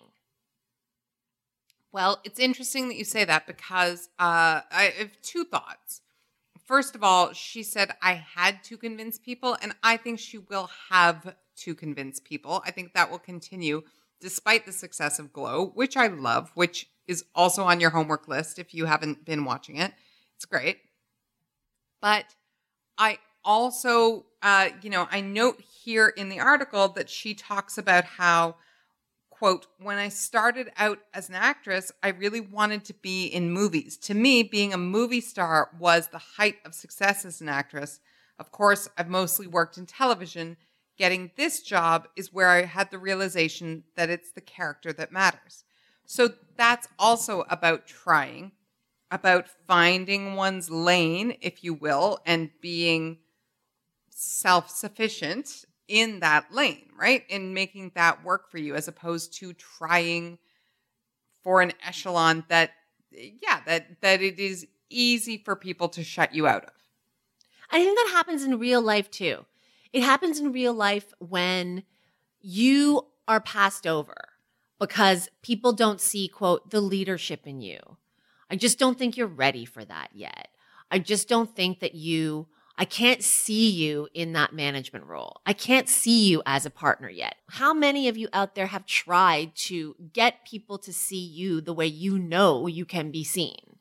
Well, it's interesting that you say that because uh, I have two thoughts. First of all, she said, I had to convince people, and I think she will have to convince people. I think that will continue despite the success of Glow, which I love, which is also on your homework list if you haven't been watching it. It's great. But I also, uh, you know, I note here in the article that she talks about how, quote, when I started out as an actress, I really wanted to be in movies. To me, being a movie star was the height of success as an actress. Of course, I've mostly worked in television. Getting this job is where I had the realization that it's the character that matters. So that's also about trying, about finding one's lane, if you will, and being self-sufficient in that lane, right? And making that work for you as opposed to trying for an echelon that, yeah, that, that it is easy for people to shut you out of. I think that happens in real life too. It happens in real life when you are passed over because people don't see, quote, the leadership in you. I just don't think you're ready for that yet. I just don't think that you, I can't see you in that management role. I can't see you as a partner yet. How many of you out there have tried to get people to see you the way you know you can be seen?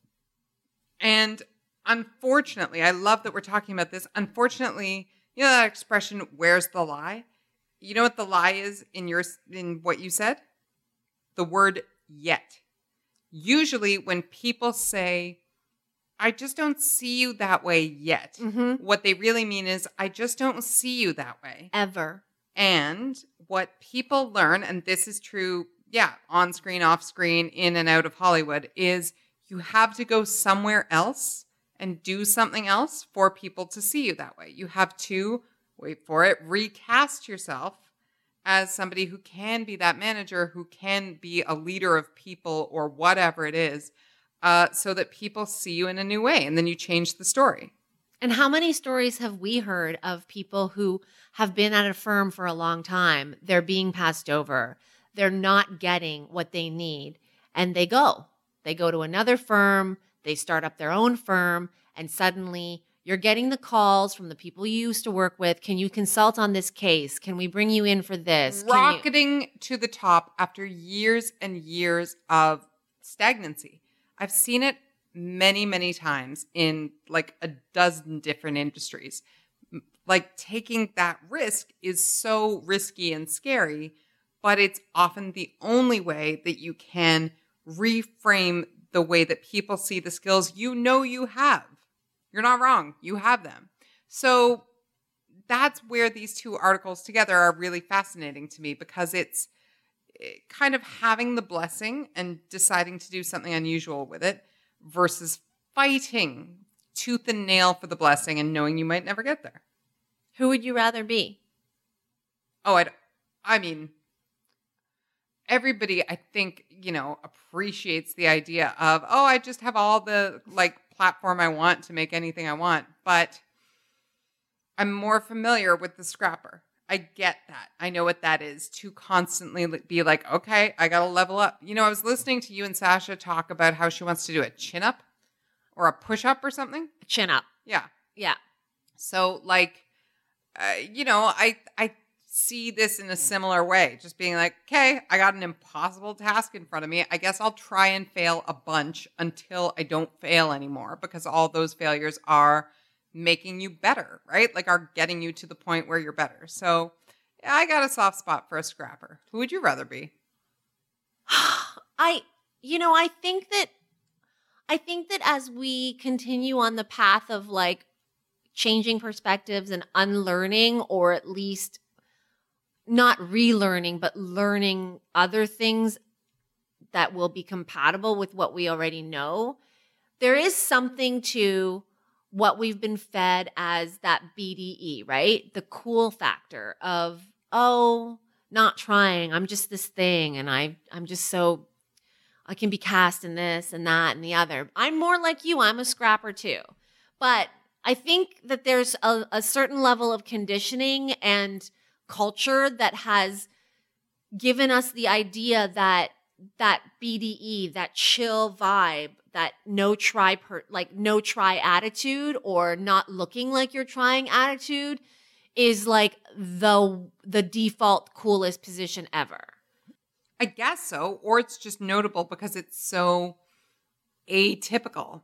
And unfortunately, I love that we're talking about this. Unfortunately, you know that expression, where's the lie? You know what the lie is in your in what you said? The word yet. Usually when people say, I just don't see you that way yet, Mm-hmm. what they really mean is, I just don't see you that way. Ever. And what people learn, and this is true, yeah, on screen, off screen, in and out of Hollywood, is you have to go somewhere else and do something else for people to see you that way. You have to, wait for it, recast yourself as somebody who can be that manager, who can be a leader of people or whatever it is, uh, so that people see you in a new way. And then you change the story. And how many stories have we heard of people who have been at a firm for a long time? They're being passed over. They're not getting what they need. And they go. They go to another firm. They start up their own firm. And suddenly you're getting the calls from the people you used to work with. Can you consult on this case? Can we bring you in for this? Can you- Rocketing to the top after years and years of stagnancy. I've seen it many, many times in like a dozen different industries. Like taking that risk is so risky and scary, but it's often the only way that you can reframe the way that people see the skills you know you have. You're not wrong. You have them. So that's where these two articles together are really fascinating to me, because it's kind of having the blessing and deciding to do something unusual with it versus fighting tooth and nail for the blessing and knowing you might never get there. Who would you rather be? Oh, I, I mean, everybody, I think, you know, appreciates the idea of, oh, I just have all the like platform I want to make anything I want. But I'm more familiar with the scrapper. I get that. I know what that is, to constantly be like, okay, I got to level up. You know, I was listening to you and Sasha talk about how she wants to do a chin up or a push up or something. Chin up. Yeah. Yeah. So like, uh, you know, I, I see this in a similar way, just being like, okay, I got an impossible task in front of me. I guess I'll try and fail a bunch until I don't fail anymore, because all those failures are making you better, right? Like are getting you to the point where you're better. So yeah, I got a soft spot for a scrapper. Who would you rather be? I, you know, I think that, I think that as we continue on the path of like changing perspectives and unlearning, or at least not relearning, but learning other things that will be compatible with what we already know, there is something to what we've been fed as that B D E, right? The cool factor of, oh, not trying. I'm just this thing. And I, I'm just so, I can be cast in this and that and the other. I'm more like you. I'm a scrapper too. But I think that there's a, a certain level of conditioning and culture that has given us the idea that that B D E, that chill vibe, that no try per, like no try attitude or not looking like you're trying attitude is like the the default coolest position ever. I guess so, or it's just notable because it's so atypical.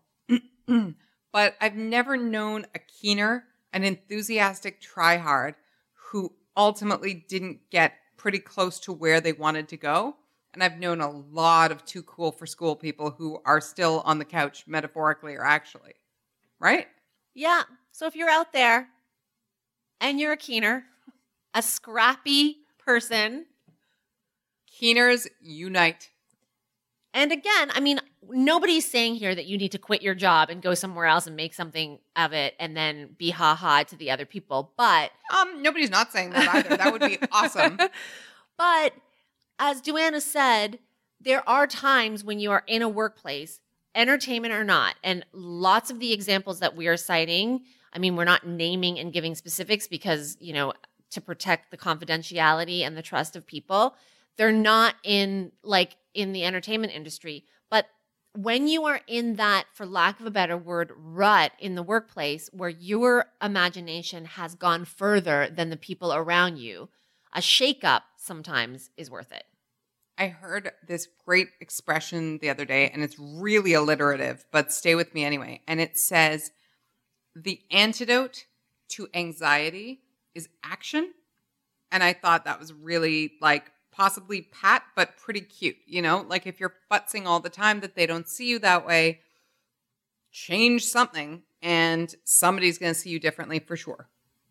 But I've never known a keener, an enthusiastic tryhard who ultimately didn't get pretty close to where they wanted to go. And I've known a lot of too cool for school people who are still on the couch, metaphorically or actually. Right? Yeah. So if you're out there and you're a keener, a scrappy person. Keeners unite. And again, I mean, nobody's saying here that you need to quit your job and go somewhere else and make something of it and then be ha-ha to the other people. But um, nobody's not saying that either. That would be awesome. But as Duana said, there are times when you are in a workplace, entertainment or not, and lots of the examples that we are citing, I mean, we're not naming and giving specifics because, you know, to protect the confidentiality and the trust of people. They're not in, like, in the entertainment industry. But when you are in that, for lack of a better word, rut in the workplace where your imagination has gone further than the people around you, a shakeup sometimes is worth it. I heard this great expression the other day, and it's really alliterative, but stay with me anyway. And it says, the antidote to anxiety is action. And I thought that was really like possibly pat, but pretty cute. You know, like if you're futzing all the time that they don't see you that way, change something and somebody's going to see you differently for sure.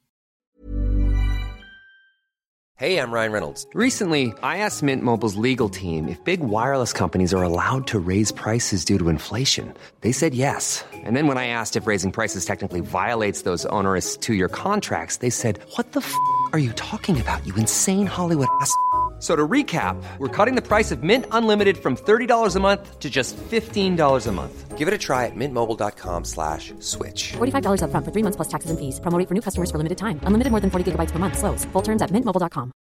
Hey, I'm Ryan Reynolds. Recently, I asked Mint Mobile's legal team if big wireless companies are allowed to raise prices due to inflation. They said yes. And then when I asked if raising prices technically violates those onerous two-year contracts, they said, what the f*** are you talking about, you insane Hollywood ass f- So to recap, we're cutting the price of Mint Unlimited from thirty dollars a month to just fifteen dollars a month. Give it a try at mintmobile.com slash switch. forty-five dollars up front for three months plus taxes and fees. Promo rate for new customers for limited time. Unlimited more than forty gigabytes per month. Slows full terms at mint mobile dot com.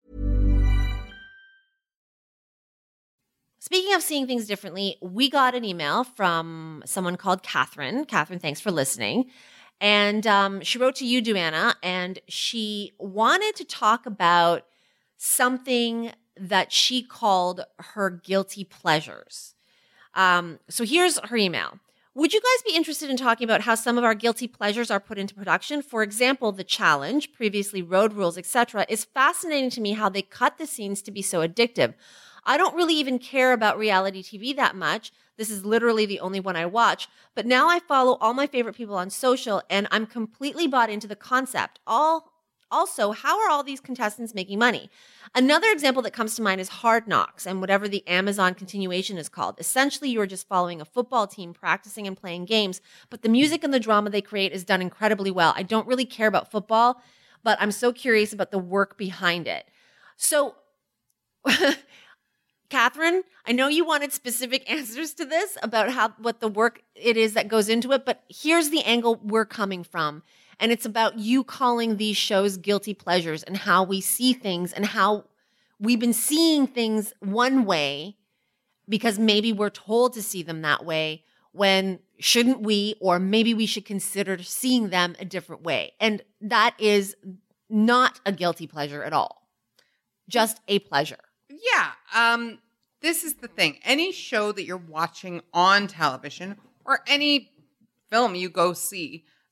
Speaking of seeing things differently, we got an email from someone called Catherine. Catherine, thanks for listening. And um, she wrote to you, Duana, and she wanted to talk about something that she called her guilty pleasures. Um, so here's her email. Would you guys be interested in talking about how some of our guilty pleasures are put into production? For example, The Challenge, previously Road Rules, et cetera, is fascinating to me how they cut the scenes to be so addictive. I don't really even care about reality T V that much. This is literally the only one I watch. But now I follow all my favorite people on social, and I'm completely bought into the concept. All Also, how are all these contestants making money? Another example that comes to mind is Hard Knocks and whatever the Amazon continuation is called. Essentially, you're just following a football team practicing and playing games, but the music and the drama they create is done incredibly well. I don't really care about football, but I'm so curious about the work behind it. So, Catherine, I know you wanted specific answers to this about how what the work it is that goes into it, but here's the angle we're coming from. And it's about you calling these shows guilty pleasures and how we see things and how we've been seeing things one way because maybe we're told to see them that way when shouldn't we, or maybe we should consider seeing them a different way. And that is not a guilty pleasure at all, just a pleasure. Yeah. Um, this is the thing. Any show that you're watching on television or any film you go see,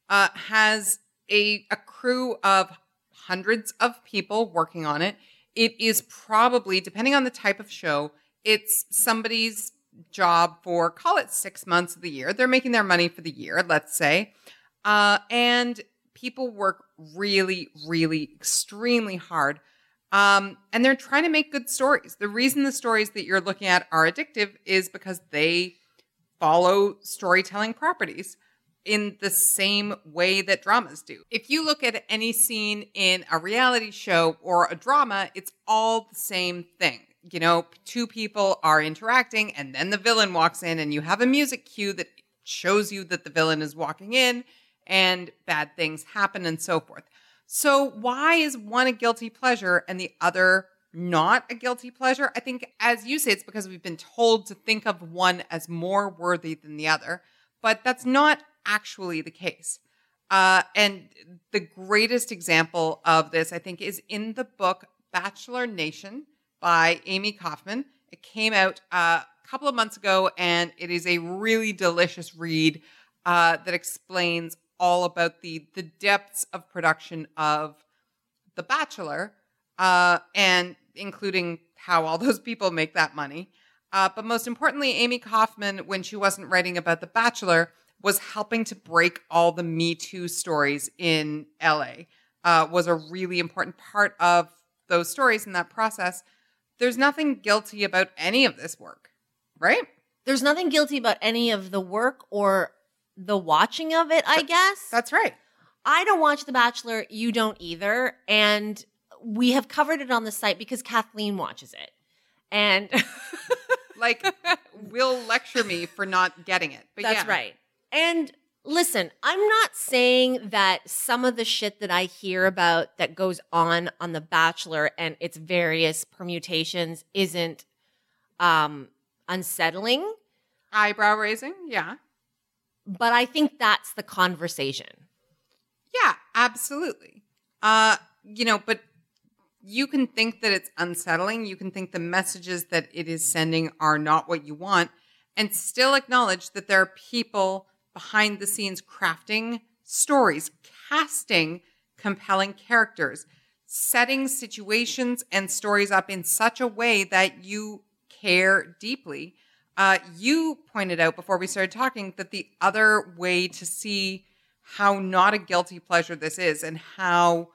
uh, has a, a crew of hundreds of people working on it. It is probably, depending on the type of show, it's somebody's job for, call it six months of the year. They're making their money for the year, let's say. Uh, and people work really, really extremely hard. Um, and they're trying to make good stories. The reason the stories that you're looking at are addictive is because they follow storytelling properties in the same way that dramas do. If you look at any scene in a reality show or a drama, it's all the same thing. You know, two people are interacting and then the villain walks in and you have a music cue that shows you that the villain is walking in and bad things happen and so forth. So why is one a guilty pleasure and the other not a guilty pleasure? I think, as you say, it's because we've been told to think of one as more worthy than the other, but that's not actually the case. Uh, and the greatest example of this, I think, is in the book Bachelor Nation by Amy Kaufman. It came out uh, a couple of months ago, and it is a really delicious read uh, that explains all about the the depths of production of The Bachelor, uh, and including how all those people make that money. Uh, but most importantly, Amy Kaufman, when she wasn't writing about The Bachelor, was helping to break all the Me Too stories in L A, uh, was a really important part of those stories in that process. There's nothing guilty about any of this work, right? There's nothing guilty about any of the work or the watching of it, I guess. That's right. I don't watch The Bachelor. You don't either. And we have covered it on the site because Kathleen watches it. And like, will lecture me for not getting it. But that's yeah. right. And listen, I'm not saying that some of the shit that I hear about that goes on on The Bachelor and its various permutations isn't um, unsettling. Eyebrow raising, yeah. But I think that's the conversation. Yeah, absolutely. Uh, you know, but you can think that it's unsettling. You can think the messages that it is sending are not what you want, and still acknowledge that there are people behind the scenes crafting stories, casting compelling characters, setting situations and stories up in such a way that you care deeply. Uh, you pointed out before we started talking that the other way to see how not a guilty pleasure this is and how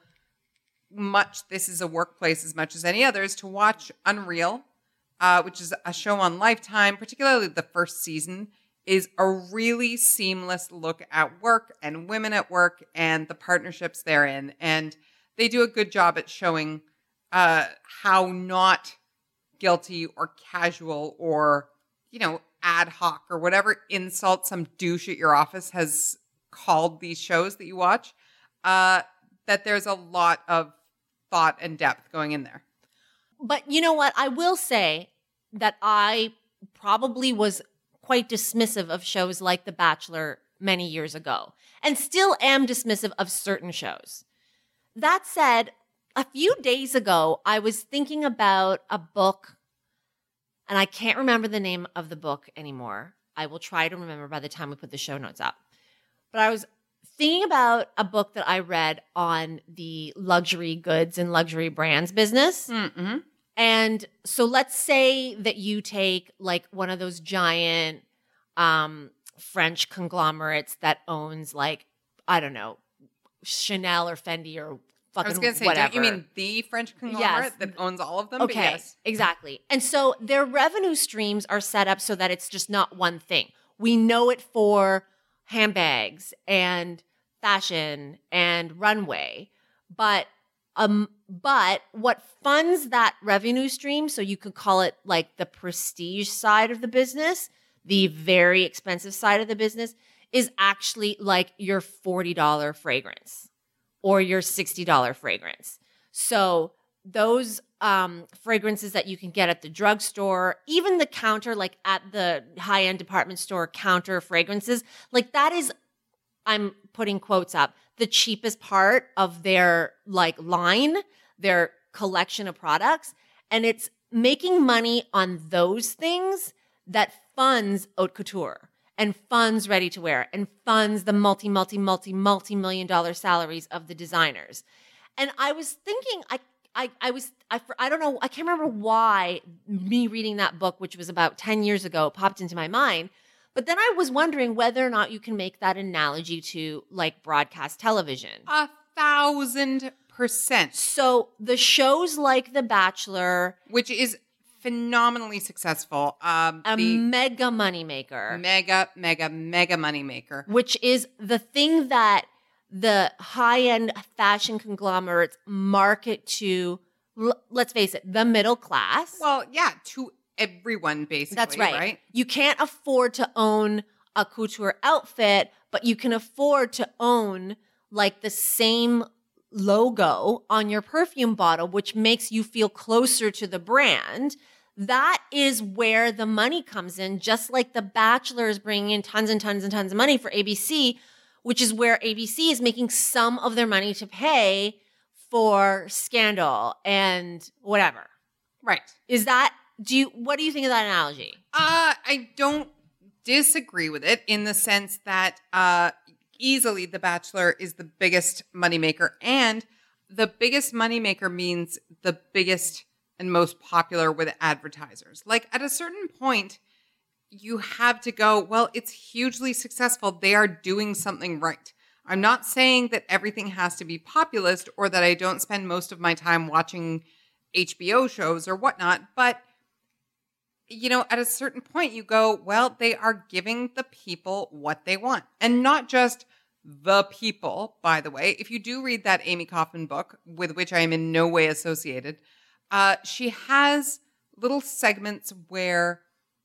much this is a workplace as much as any other is to watch Unreal, uh, which is a show on Lifetime, particularly the first season, is a really seamless look at work and women at work and the partnerships therein. And they do a good job at showing uh, how not guilty or casual or, you know, ad hoc or whatever insult some douche at your office has called these shows that you watch, uh, that there's a lot of thought and depth going in there. But you know what? I will say that I probably was quite dismissive of shows like The Bachelor many years ago, and still am dismissive of certain shows. That said, a few days ago, I was thinking about a book, and I can't remember the name of the book anymore. I will try to remember by the time we put the show notes up. But I was thinking about a book that I read on the luxury goods and luxury brands business. Mm-hmm. And so let's say that you take like one of those giant um, French conglomerates that owns like, I don't know, Chanel or Fendi or fucking I was going to say, whatever. don't you mean the French conglomerate Yes. that owns all of them? Okay, But yes. exactly. And so their revenue streams are set up so that it's just not one thing. We know it for handbags and fashion and runway, but um, but what funds that revenue stream, so you could call it like the prestige side of the business, the very expensive side of the business, is actually like your forty dollars fragrance or your sixty dollars fragrance. So those um, fragrances that you can get at the drugstore, even the counter, like at the high-end department store counter fragrances, like that is, I'm putting quotes up, the cheapest part of their like line, their collection of products. And it's making money on those things that funds haute couture. and funds ready to wear and funds the multi, multi, multi, multi million dollar salaries of the designers. And I was thinking, I, I, I was, I, I don't know, I can't remember why me reading that book, which was about ten years ago, popped into my mind. But then I was wondering whether or not you can make that analogy to like broadcast television. A thousand percent. So the shows like The Bachelor, which is phenomenally successful, um, a the mega moneymaker, mega, mega, mega moneymaker, which is the thing that the high-end fashion conglomerates market to, l- let's face it, the middle class. Well, yeah, to everyone, basically. That's right. right. You can't afford to own a couture outfit, but you can afford to own like the same logo on your perfume bottle, which makes you feel closer to the brand. That is where the money comes in, just like The Bachelor is bringing in tons and tons and tons of money for A B C, which is where A B C is making some of their money to pay for Scandal and whatever. Right. Is that, do you, what do you think of that analogy? Uh, I don't disagree with it in the sense that uh, easily The Bachelor is the biggest moneymaker, and the biggest moneymaker means the biggest and most popular with advertisers. Like at a certain point, you have to go, well, it's hugely successful. They are doing something right. I'm not saying that everything has to be populist or that I don't spend most of my time watching H B O shows or whatnot, but you know, at a certain point you go, well, they are giving the people what they want. And not just the people, by the way. If you do read that Amy Kaufman book, with which I am in no way associated, uh, she has little segments where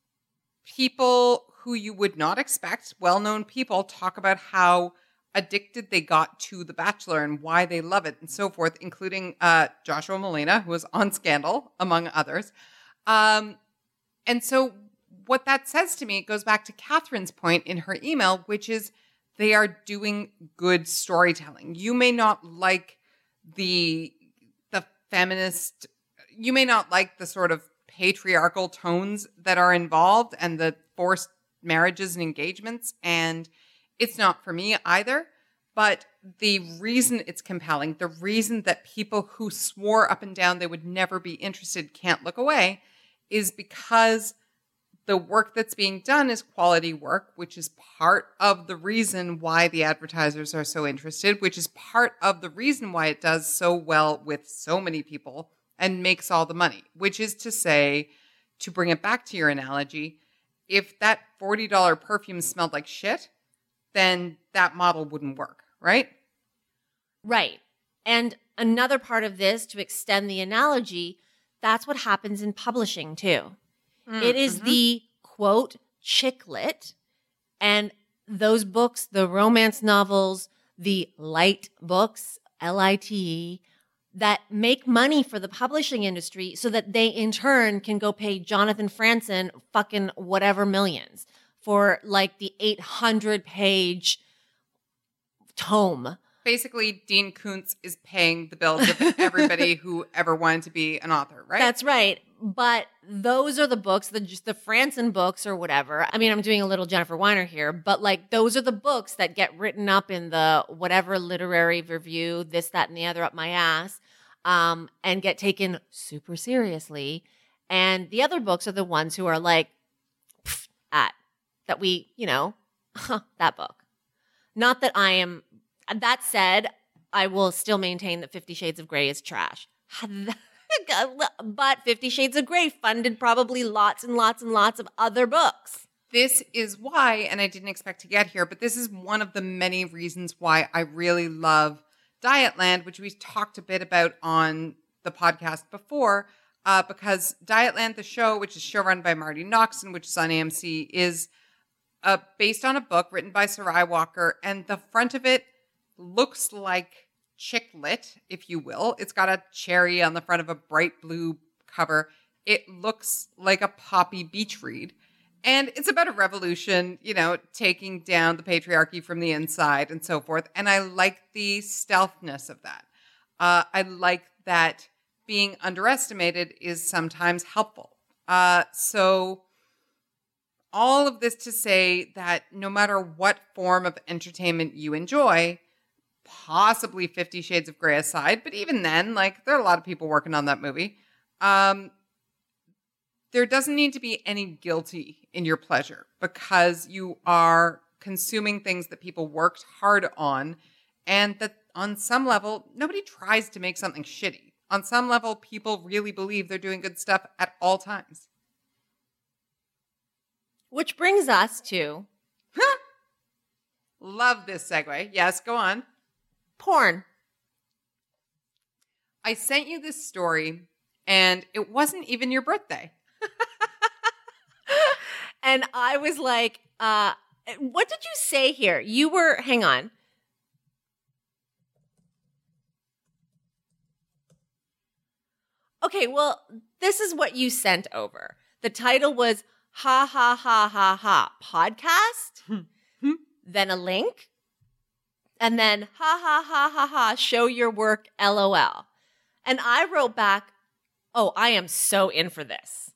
people who you would not expect, well-known people, talk about how addicted they got to The Bachelor and why they love it and so forth, including uh, Joshua Malina, who was on Scandal, among others. Um, and so what that says to me, it goes back to Catherine's point in her email, which is they are doing good storytelling. You may not like the the feminist, you may not like the sort of patriarchal tones that are involved and the forced marriages and engagements. And it's not for me either. But the reason it's compelling, the reason that people who swore up and down they would never be interested can't look away, is because the work that's being done is quality work, which is part of the reason why the advertisers are so interested, which is part of the reason why it does so well with so many people and makes all the money, which is to say, to bring it back to your analogy, if that forty dollars perfume smelled like shit, then that model wouldn't work, right? Right. And another part of this, to extend the analogy, that's what happens in publishing too. Mm, it is mm-hmm. the, quote, chick lit, and those books, the romance novels, the light books, L I T E, that make money for the publishing industry so that they in turn can go pay Jonathan Franzen fucking whatever millions for like the eight hundred page tome. Basically, Dean Koontz is paying the bills of everybody who ever wanted to be an author, right? That's right. But those are the books, the just the Franzen books or whatever. I mean, I'm doing a little Jennifer Weiner here, but like those are the books that get written up in the whatever literary review, this, that, and the other up my ass, um, and get taken super seriously. And the other books are the ones who are like, pff, at, that we, you know, that book. Not that I am... That said, I will still maintain that Fifty Shades of Grey is trash. But Fifty Shades of Grey funded probably lots and lots and lots of other books. This is why, and I didn't expect to get here, but this is one of the many reasons why I really love Dietland, which we talked a bit about on the podcast before, uh, because Dietland, the show, which is showrun by Marty Noxon, which is on A M C, is uh, based on a book written by Sarai Walker, and the front of it looks like chick lit, if you will. It's got a cherry on the front of a bright blue cover. It looks like a poppy beach read. And it's about a revolution, you know, taking down the patriarchy from the inside and so forth. And I like the stealthness of that. Uh, I like that being underestimated is sometimes helpful. Uh, so all of this to say that no matter what form of entertainment you enjoy, possibly Fifty Shades of Grey aside, but even then, like, there are a lot of people working on that movie. Um, there doesn't need to be any guilty in your pleasure because you are consuming things that people worked hard on, and that on some level, nobody tries to make something shitty. On some level, people really believe they're doing good stuff at all times. Which brings us to Love this segue. Yes, go on. porn. I sent you this story, and it wasn't even your birthday. And I was like, uh, what did you say here? You were, hang on. Okay, well, this is what you sent over. The title was Ha Ha Ha Ha Ha Podcast, then a link, and then Ha Ha Ha Ha Ha Show Your Work LOL. And I wrote back, oh, I am so in for this.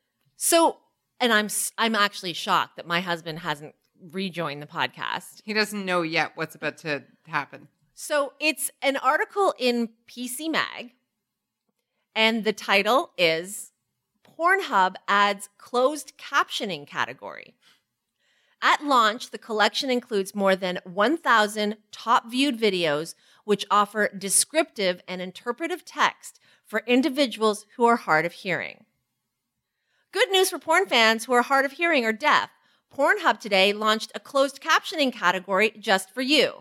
So, and I'm I'm actually shocked that my husband hasn't rejoined the podcast. He doesn't know yet what's about to happen. So it's an article in P C Mag, and the title is Pornhub adds closed captioning category. At launch, the collection includes more than one thousand top-viewed videos which offer descriptive and interpretive text for individuals who are hard of hearing. Good news for porn fans who are hard of hearing or deaf. Pornhub today launched a closed captioning category just for you.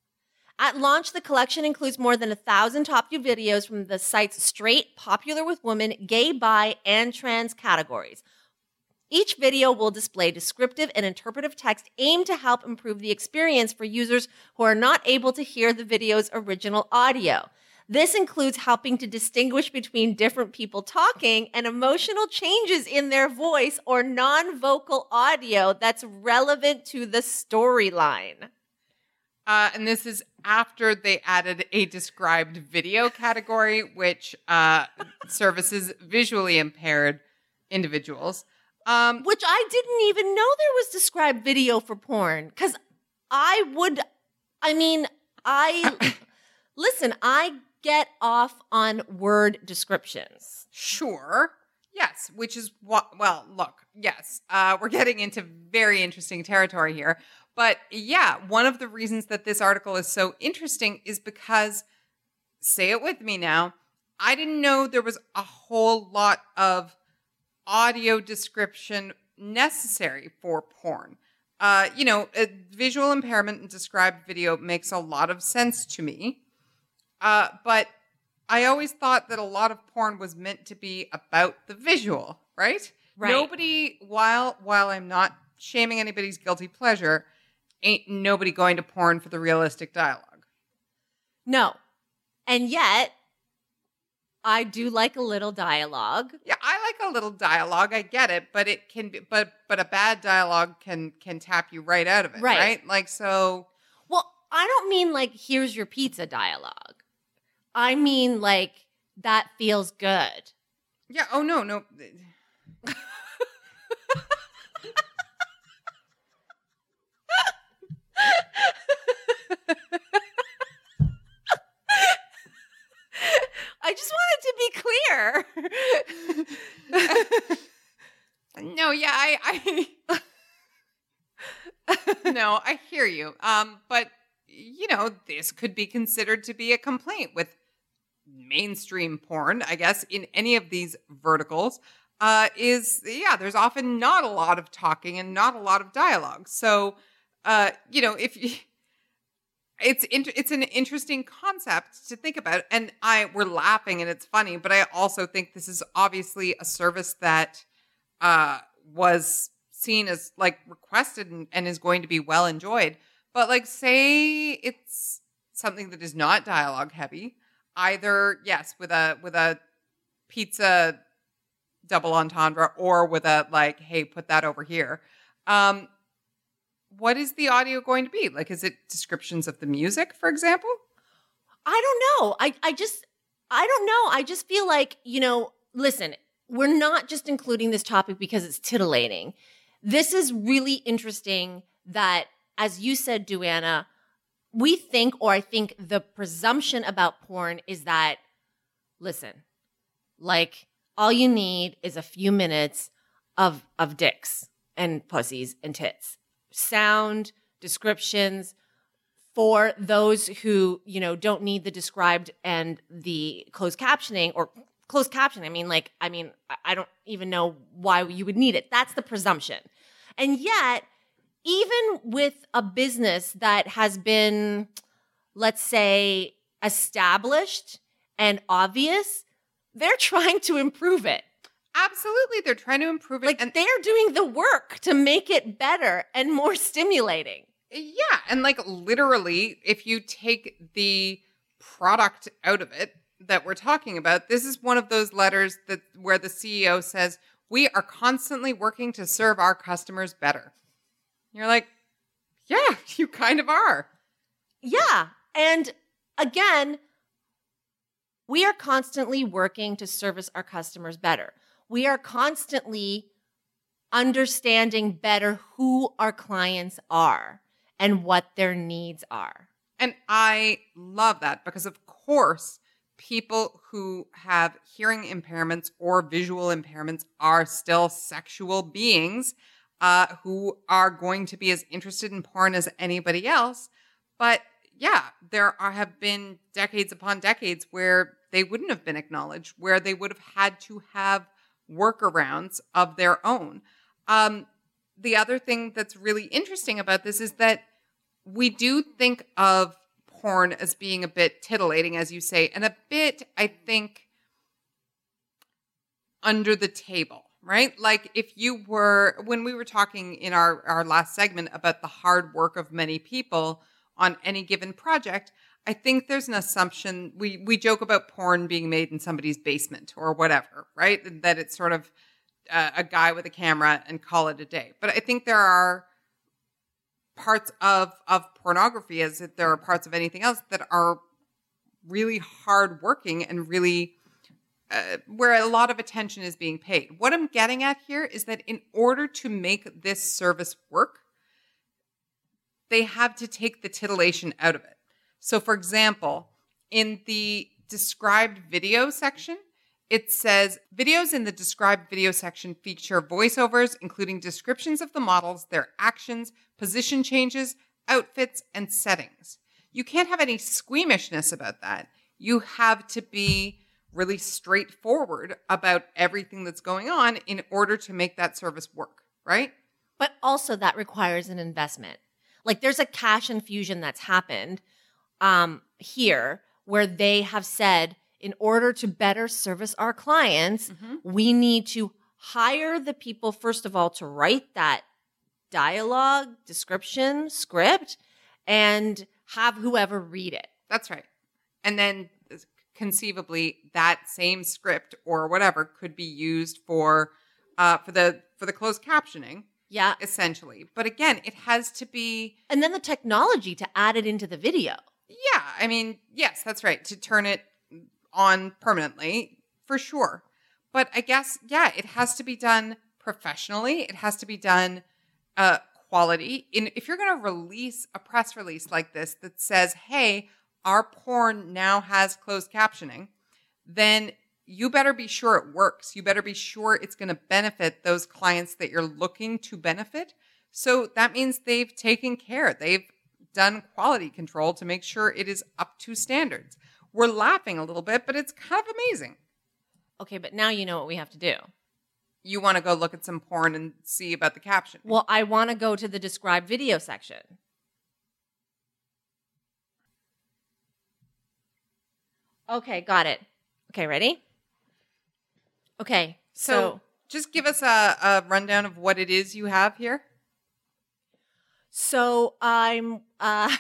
At launch, the collection includes more than a thousand top-viewed videos from the site's straight, popular with women, gay, bi, and trans categories. Each video will display descriptive and interpretive text aimed to help improve the experience for users who are not able to hear the video's original audio. This includes helping to distinguish between different people talking and emotional changes in their voice or non-vocal audio that's relevant to the storyline. Uh, and this is after they added a described video category, which uh, services visually impaired individuals. Um, Which I didn't even know there was described video for porn. Because I would, I mean, I, listen, I get off on word descriptions. Sure. Yes. Which is what, well, look, yes, uh, we're getting into very interesting territory here. But yeah, one of the reasons that this article is so interesting is because, say it with me now, I didn't know there was a whole lot of audio description necessary for porn. Uh, you know, a visual impairment and described video makes a lot of sense to me. Uh, but I always thought that a lot of porn was meant to be about the visual, right? Right. Nobody, while while I'm not shaming anybody's guilty pleasure, ain't nobody going to porn for the realistic dialogue. No. And yet, I do like a little dialogue. Yeah, I like a little dialogue. I get it, but it can be, but but a bad dialogue can can tap you right out of it, Right. right? Like so. Well, I don't mean like, here's your pizza dialogue. I mean like, that feels good. Yeah. Oh no, no. I just wanted to be clear. No, yeah, I, I no, I hear you. Um, but you know, this could be considered to be a complaint with mainstream porn, I guess, in any of these verticals. Uh, is yeah, there's often not a lot of talking and not a lot of dialogue. So, uh, you know, if you. It's in, it's an interesting concept to think about, and I we're laughing and it's funny, but I also think this is obviously a service that uh, was seen as like requested and, and is going to be well enjoyed. But like, say it's something that is not dialogue heavy, either yes with a with a pizza double entendre or with a like, hey, put that over here. Um, What is the audio going to be? Like, is it descriptions of the music, for example? I don't know. I, I just, I don't know. I just feel like, you know, listen, we're not just including this topic because it's titillating. this is really interesting that, as you said, Duana, we think, or I think the presumption about porn is that, listen, like all you need is a few minutes of of dicks and pussies and tits, sound, descriptions for those who, you know, don't need the described and the closed captioning or closed captioning. I mean, like, I mean, I don't even know why you would need it. That's the presumption. And yet, even with a business that has been, let's say, established and obvious, they're trying to improve it. Absolutely. They're trying to improve it. Like, and they're doing the work to make it better and more stimulating. Yeah. And like literally, if you take the product out of it that we're talking about, this is one of those letters that where the C E O says, we are constantly working to serve our customers better. You're like, yeah, you kind of are. Yeah. And again, we are constantly working to service our customers better. We are constantly understanding better who our clients are and what their needs are. And I love that because, of course, people who have hearing impairments or visual impairments are still sexual beings uh, who are going to be as interested in porn as anybody else. But yeah, there are, have been decades upon decades where they wouldn't have been acknowledged, where they would have had to have workarounds of their own. Um, the other thing that's really interesting about this is that we do think of porn as being a bit titillating, as you say, and a bit, I think, under the table, right? Like if you were, when we were talking in our, our last segment about the hard work of many people on any given project, I think there's an assumption, we we joke about porn being made in somebody's basement or whatever, right? That it's sort of uh, a guy with a camera and call it a day. But I think there are parts of, of pornography, as if there are parts of anything else, that are really hardworking and really uh, where a lot of attention is being paid. What I'm getting at here is that in order to make this service work, they have to take the titillation out of it. So, for example, in the described video section, it says, videos in the described video section feature voiceovers, including descriptions of the models, their actions, position changes, outfits, and settings. You can't have any squeamishness about that. You have to be really straightforward about everything that's going on in order to make that service work, right? But also that requires an investment. Like there's a cash infusion that's happened um, here where they have said, in order to better service our clients, mm-hmm. we need to hire the people, first of all, to write that dialogue, description, script, and have whoever read it. That's right. And then conceivably that same script or whatever could be used for uh, for the for the closed captioning. Yeah. Essentially. But again, it has to be... And then the technology to add it into the video. Yeah. I mean, yes, that's right. To turn it on permanently, for sure. But I guess, yeah, it has to be done professionally. It has to be done uh, quality. In, if you're going to release a press release like this that says, hey, our porn now has closed captioning, then you better be sure it works. You better be sure it's going to benefit those clients that you're looking to benefit. So that means they've taken care. They've done quality control to make sure it is up to standards. We're laughing a little bit, but it's kind of amazing. Okay, but now you know what we have to do. You want to go look at some porn and see about the caption. Well, I want to go to the described video section. Okay, got it. Okay, ready? Okay, so, so just give us a, a rundown of what it is you have here. So I'm, uh... I,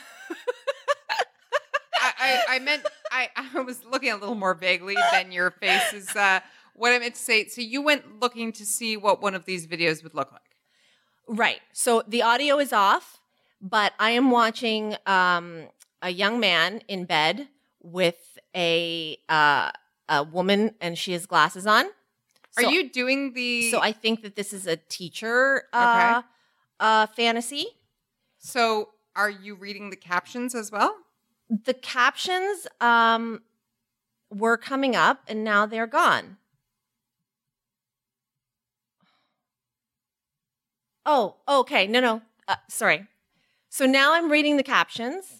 I, I meant, I, I was looking a little more vaguely than your face is uh, what I meant to say. So you went looking to see what one of these videos would look like. Right. So the audio is off, but I am watching um, a young man in bed with a uh, a woman, and she has glasses on. Are So- you doing the? So I think that this is a teacher uh, Okay. uh, fantasy. So are you reading the captions as well? The captions um, were coming up, and now they're gone. Oh, okay. No, no. Uh, sorry. So now I'm reading the captions.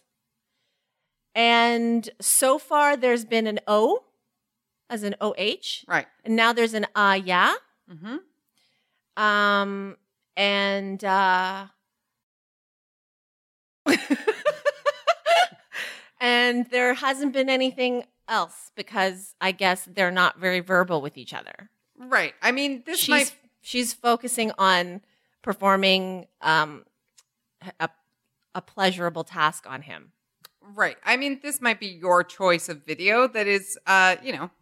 And so far, there's been an O as an O H. Right. And now there's an ah, yeah. Mm-hmm. Um, and uh, and there hasn't been anything else because I guess they're not very verbal with each other. Right. I mean, this she's might. she's focusing on performing um, a a pleasurable task on him. Right. I mean, this might be your choice of video that is, uh, you know,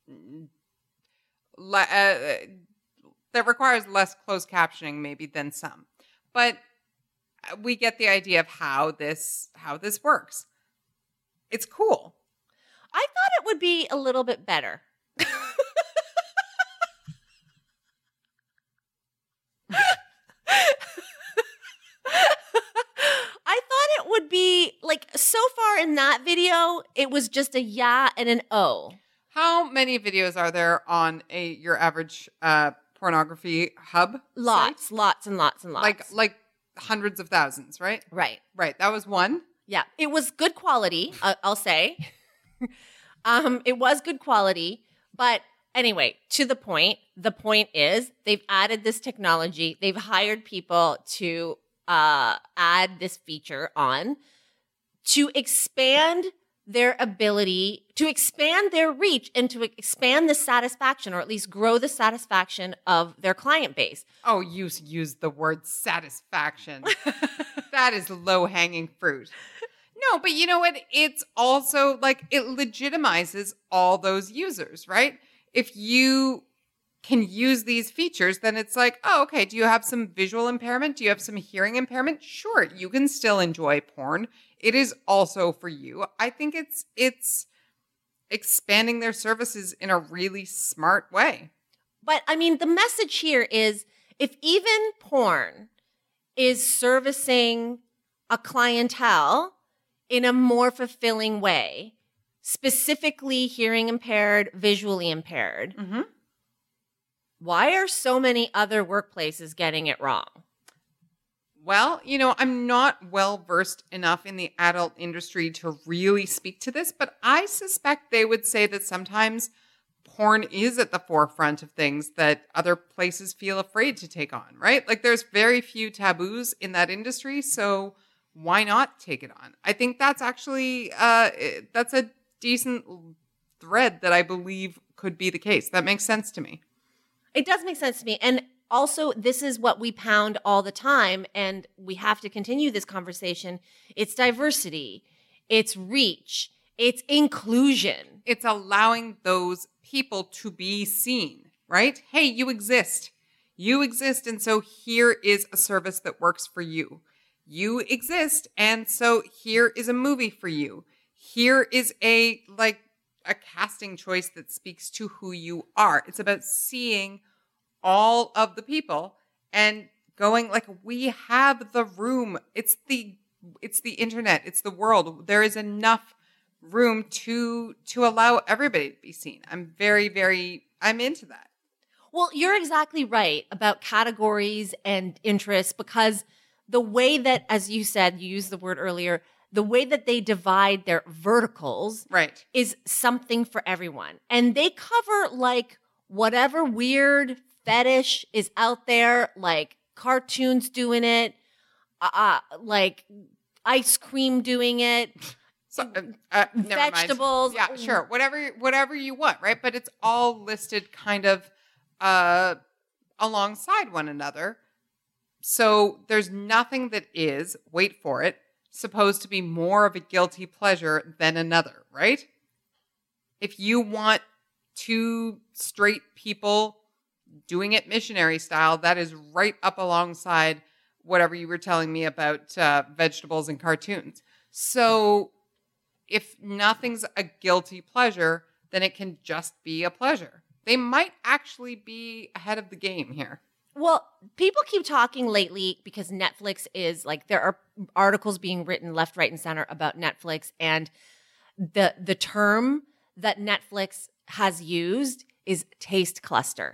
le- uh, that requires less closed captioning maybe than some. But we get the idea of how this how this works. It's cool. I thought it would be a little bit better. I thought it would be like so far in that video, it was just a yeah and an O. How many videos are there on a your average uh, pornography hub? Lots, site? lots and lots and lots. Like like hundreds of thousands, right? right. Right. That was one. Yeah, it was good quality, uh, I'll say. um, it was good quality, but anyway, to the point. The point is they've added this technology. They've hired people to uh, add this feature on to expand their ability, to expand their reach, and to expand the satisfaction, or at least grow the satisfaction of their client base. Oh, you s- used the word satisfaction. That is low hanging fruit. No, but you know what? It's also like it legitimizes all those users, right? If you can use these features, then it's like, oh, okay, do you have some visual impairment? Do you have some hearing impairment? Sure, you can still enjoy porn. It is also for you. I think it's it's expanding their services in a really smart way. But I mean, the message here is if even porn is servicing a clientele in a more fulfilling way, specifically hearing impaired, visually impaired, Mm-hmm. why are so many other workplaces getting it wrong? Well, you know, I'm not well versed enough in the adult industry to really speak to this, but I suspect they would say that sometimes porn is at the forefront of things that other places feel afraid to take on, right? Like there's very few taboos in that industry, so why not take it on? I think that's actually uh, that's a decent thread that I believe could be the case. That makes sense to me. It does make sense to me. And also, this is what we pound all the time, and we have to continue this conversation. It's diversity, it's reach, it's inclusion. It's allowing those people to be seen, right? Hey, you exist. You exist, and so here is a service that works for you. You exist, and so here is a movie for you. Here is a, like, a casting choice that speaks to who you are. It's about seeing all of the people and going like, we have the room. It's the it's the internet. It's the world. There is enough room to to allow everybody to be seen. I'm very, very I'm into that. Well, you're exactly right about categories and interests, because the way that, as you said, you used the word earlier, the way that they divide their verticals Right. is something for everyone. And they cover like whatever weird fetish is out there, like cartoons doing it, uh, like ice cream doing it, So, uh, uh, never mind. vegetables. Yeah, sure. Whatever whatever you want, right? But it's all listed kind of uh, alongside one another. So there's nothing that is, wait for it, supposed to be more of a guilty pleasure than another, right? If you want two straight people doing it missionary style, that is right up alongside whatever you were telling me about uh, vegetables and cartoons. So if nothing's a guilty pleasure, then it can just be a pleasure. They might actually be ahead of the game here. Well, people keep talking lately because Netflix is like, there are articles being written left, right, and center about Netflix, and the the term that Netflix has used is taste cluster.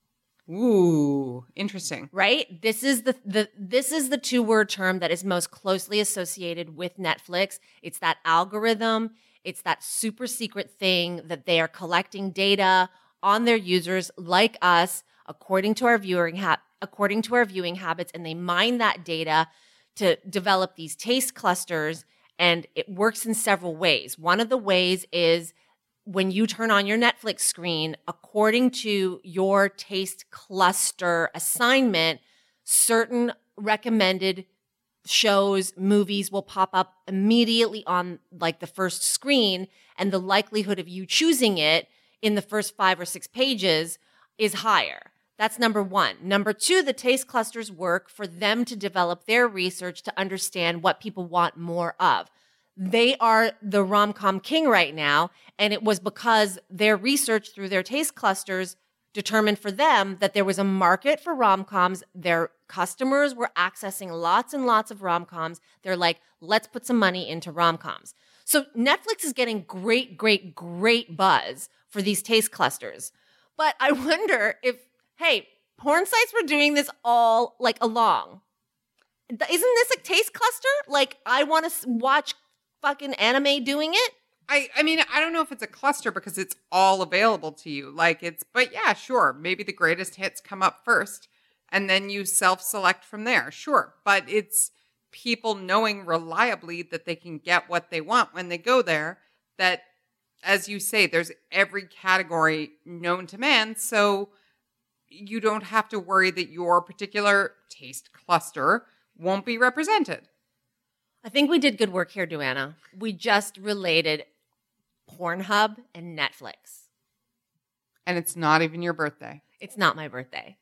Ooh, interesting. Right? This is the the this is the two-word term that is most closely associated with Netflix. It's that algorithm, it's that super secret thing that they are collecting data on their users like us according to our viewing ha- according to our viewing habits, and they mine that data to develop these taste clusters, and it works in several ways. One of the ways is when you turn on your Netflix screen, according to your taste cluster assignment, certain recommended shows, movies will pop up immediately on like the first screen, and the likelihood of you choosing it in the first five or six pages is higher. That's number one. Number two, the taste clusters work for them to develop their research to understand what people want more of. They are the rom-com king right now, and it was because their research through their taste clusters determined for them that there was a market for rom-coms. Their customers were accessing lots and lots of rom-coms. They're like, let's put some money into rom-coms. So Netflix is getting great, great, great buzz for these taste clusters. But I wonder if, hey, porn sites were doing this all like along. Isn't this a taste cluster? Like, I want to watch fucking anime doing it? I, I mean, I don't know if it's a cluster because it's all available to you. Like it's, but yeah, sure. Maybe the greatest hits come up first and then you self-select from there. Sure. But it's people knowing reliably that they can get what they want when they go there. That, as you say, there's every category known to man. So you don't have to worry that your particular taste cluster won't be represented. I think we did good work here, Duana. We just related Pornhub and Netflix. And it's not even your birthday. It's not my birthday.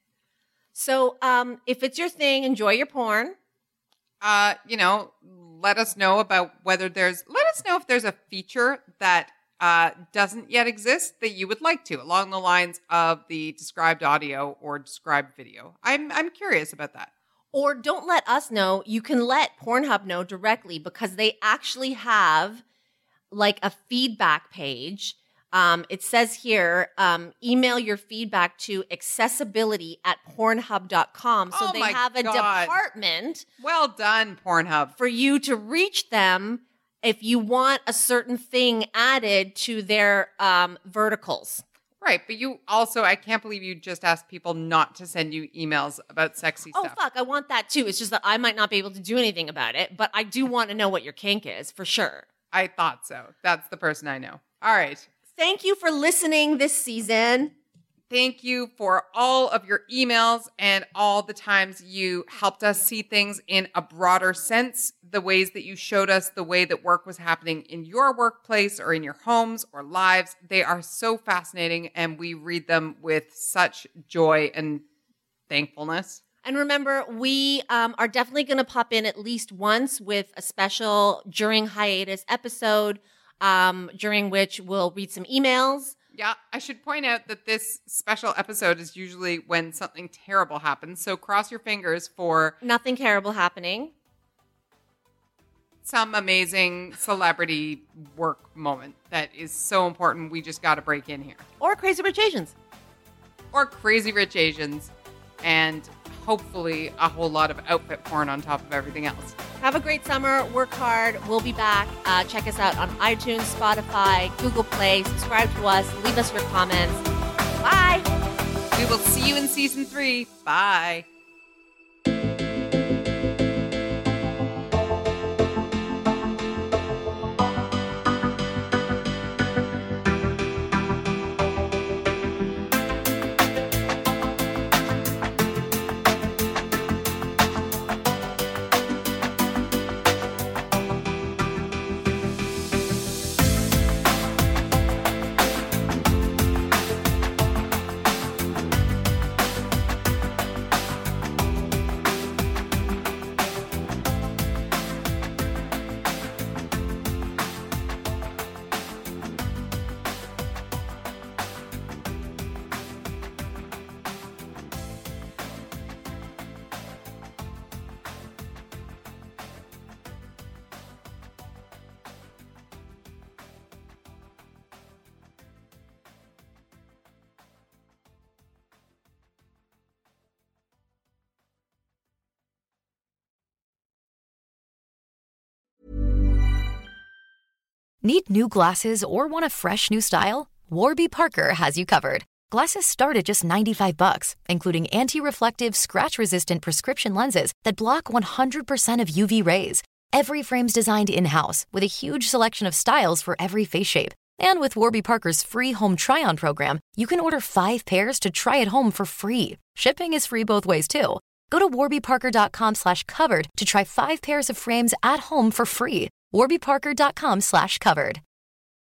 So um, if it's your thing, enjoy your porn. Uh, you know, let us know about whether there's, let us know if there's a feature that uh, doesn't yet exist that you would like to, along the lines of the described audio or described video. I'm I'm curious about that. Or don't let us know. You can let Pornhub know directly because they actually have like a feedback page. Um, it says here, um, email your feedback to accessibility at pornhub dot com. So Oh they my have a God. department Well done, Pornhub. for you to reach them if you want a certain thing added to their um, verticals. Right, but you also, I can't believe you just asked people not to send you emails about sexy Oh, stuff. fuck, I want that too. It's just that I might not be able to do anything about it, but I do want to know what your kink is, for sure. I thought so. That's the person I know. All right. Thank you for listening this season. Thank you for all of your emails and all the times you helped us see things in a broader sense, the ways that you showed us the way that work was happening in your workplace or in your homes or lives. They are so fascinating, and we read them with such joy and thankfulness. And remember, we um, are definitely going to pop in at least once with a special during hiatus episode, um, during which we'll read some emails. Yeah, I should point out that this special episode is usually when something terrible happens. So cross your fingers for Nothing terrible happening. some amazing celebrity work moment that is so important. We just got to break in here. Or Crazy Rich Asians. Or Crazy Rich Asians. And hopefully a whole lot of outfit porn on top of everything else. Have a great summer. Work hard. We'll be back. Uh, check us out on iTunes, Spotify, Google Play. Subscribe to us. Leave us your comments. Bye. We will see you in season three. Bye. Need new glasses or want a fresh new style? Warby Parker has you covered. Glasses start at just ninety-five bucks, including anti-reflective, scratch-resistant prescription lenses that block one hundred percent of U V rays. Every frame's designed in-house with a huge selection of styles for every face shape. And with Warby Parker's free home try-on program, you can order five pairs to try at home for free. Shipping is free both ways, too. Go to warbyparker.com slash covered to try five pairs of frames at home for free. warbyparker.com slash covered.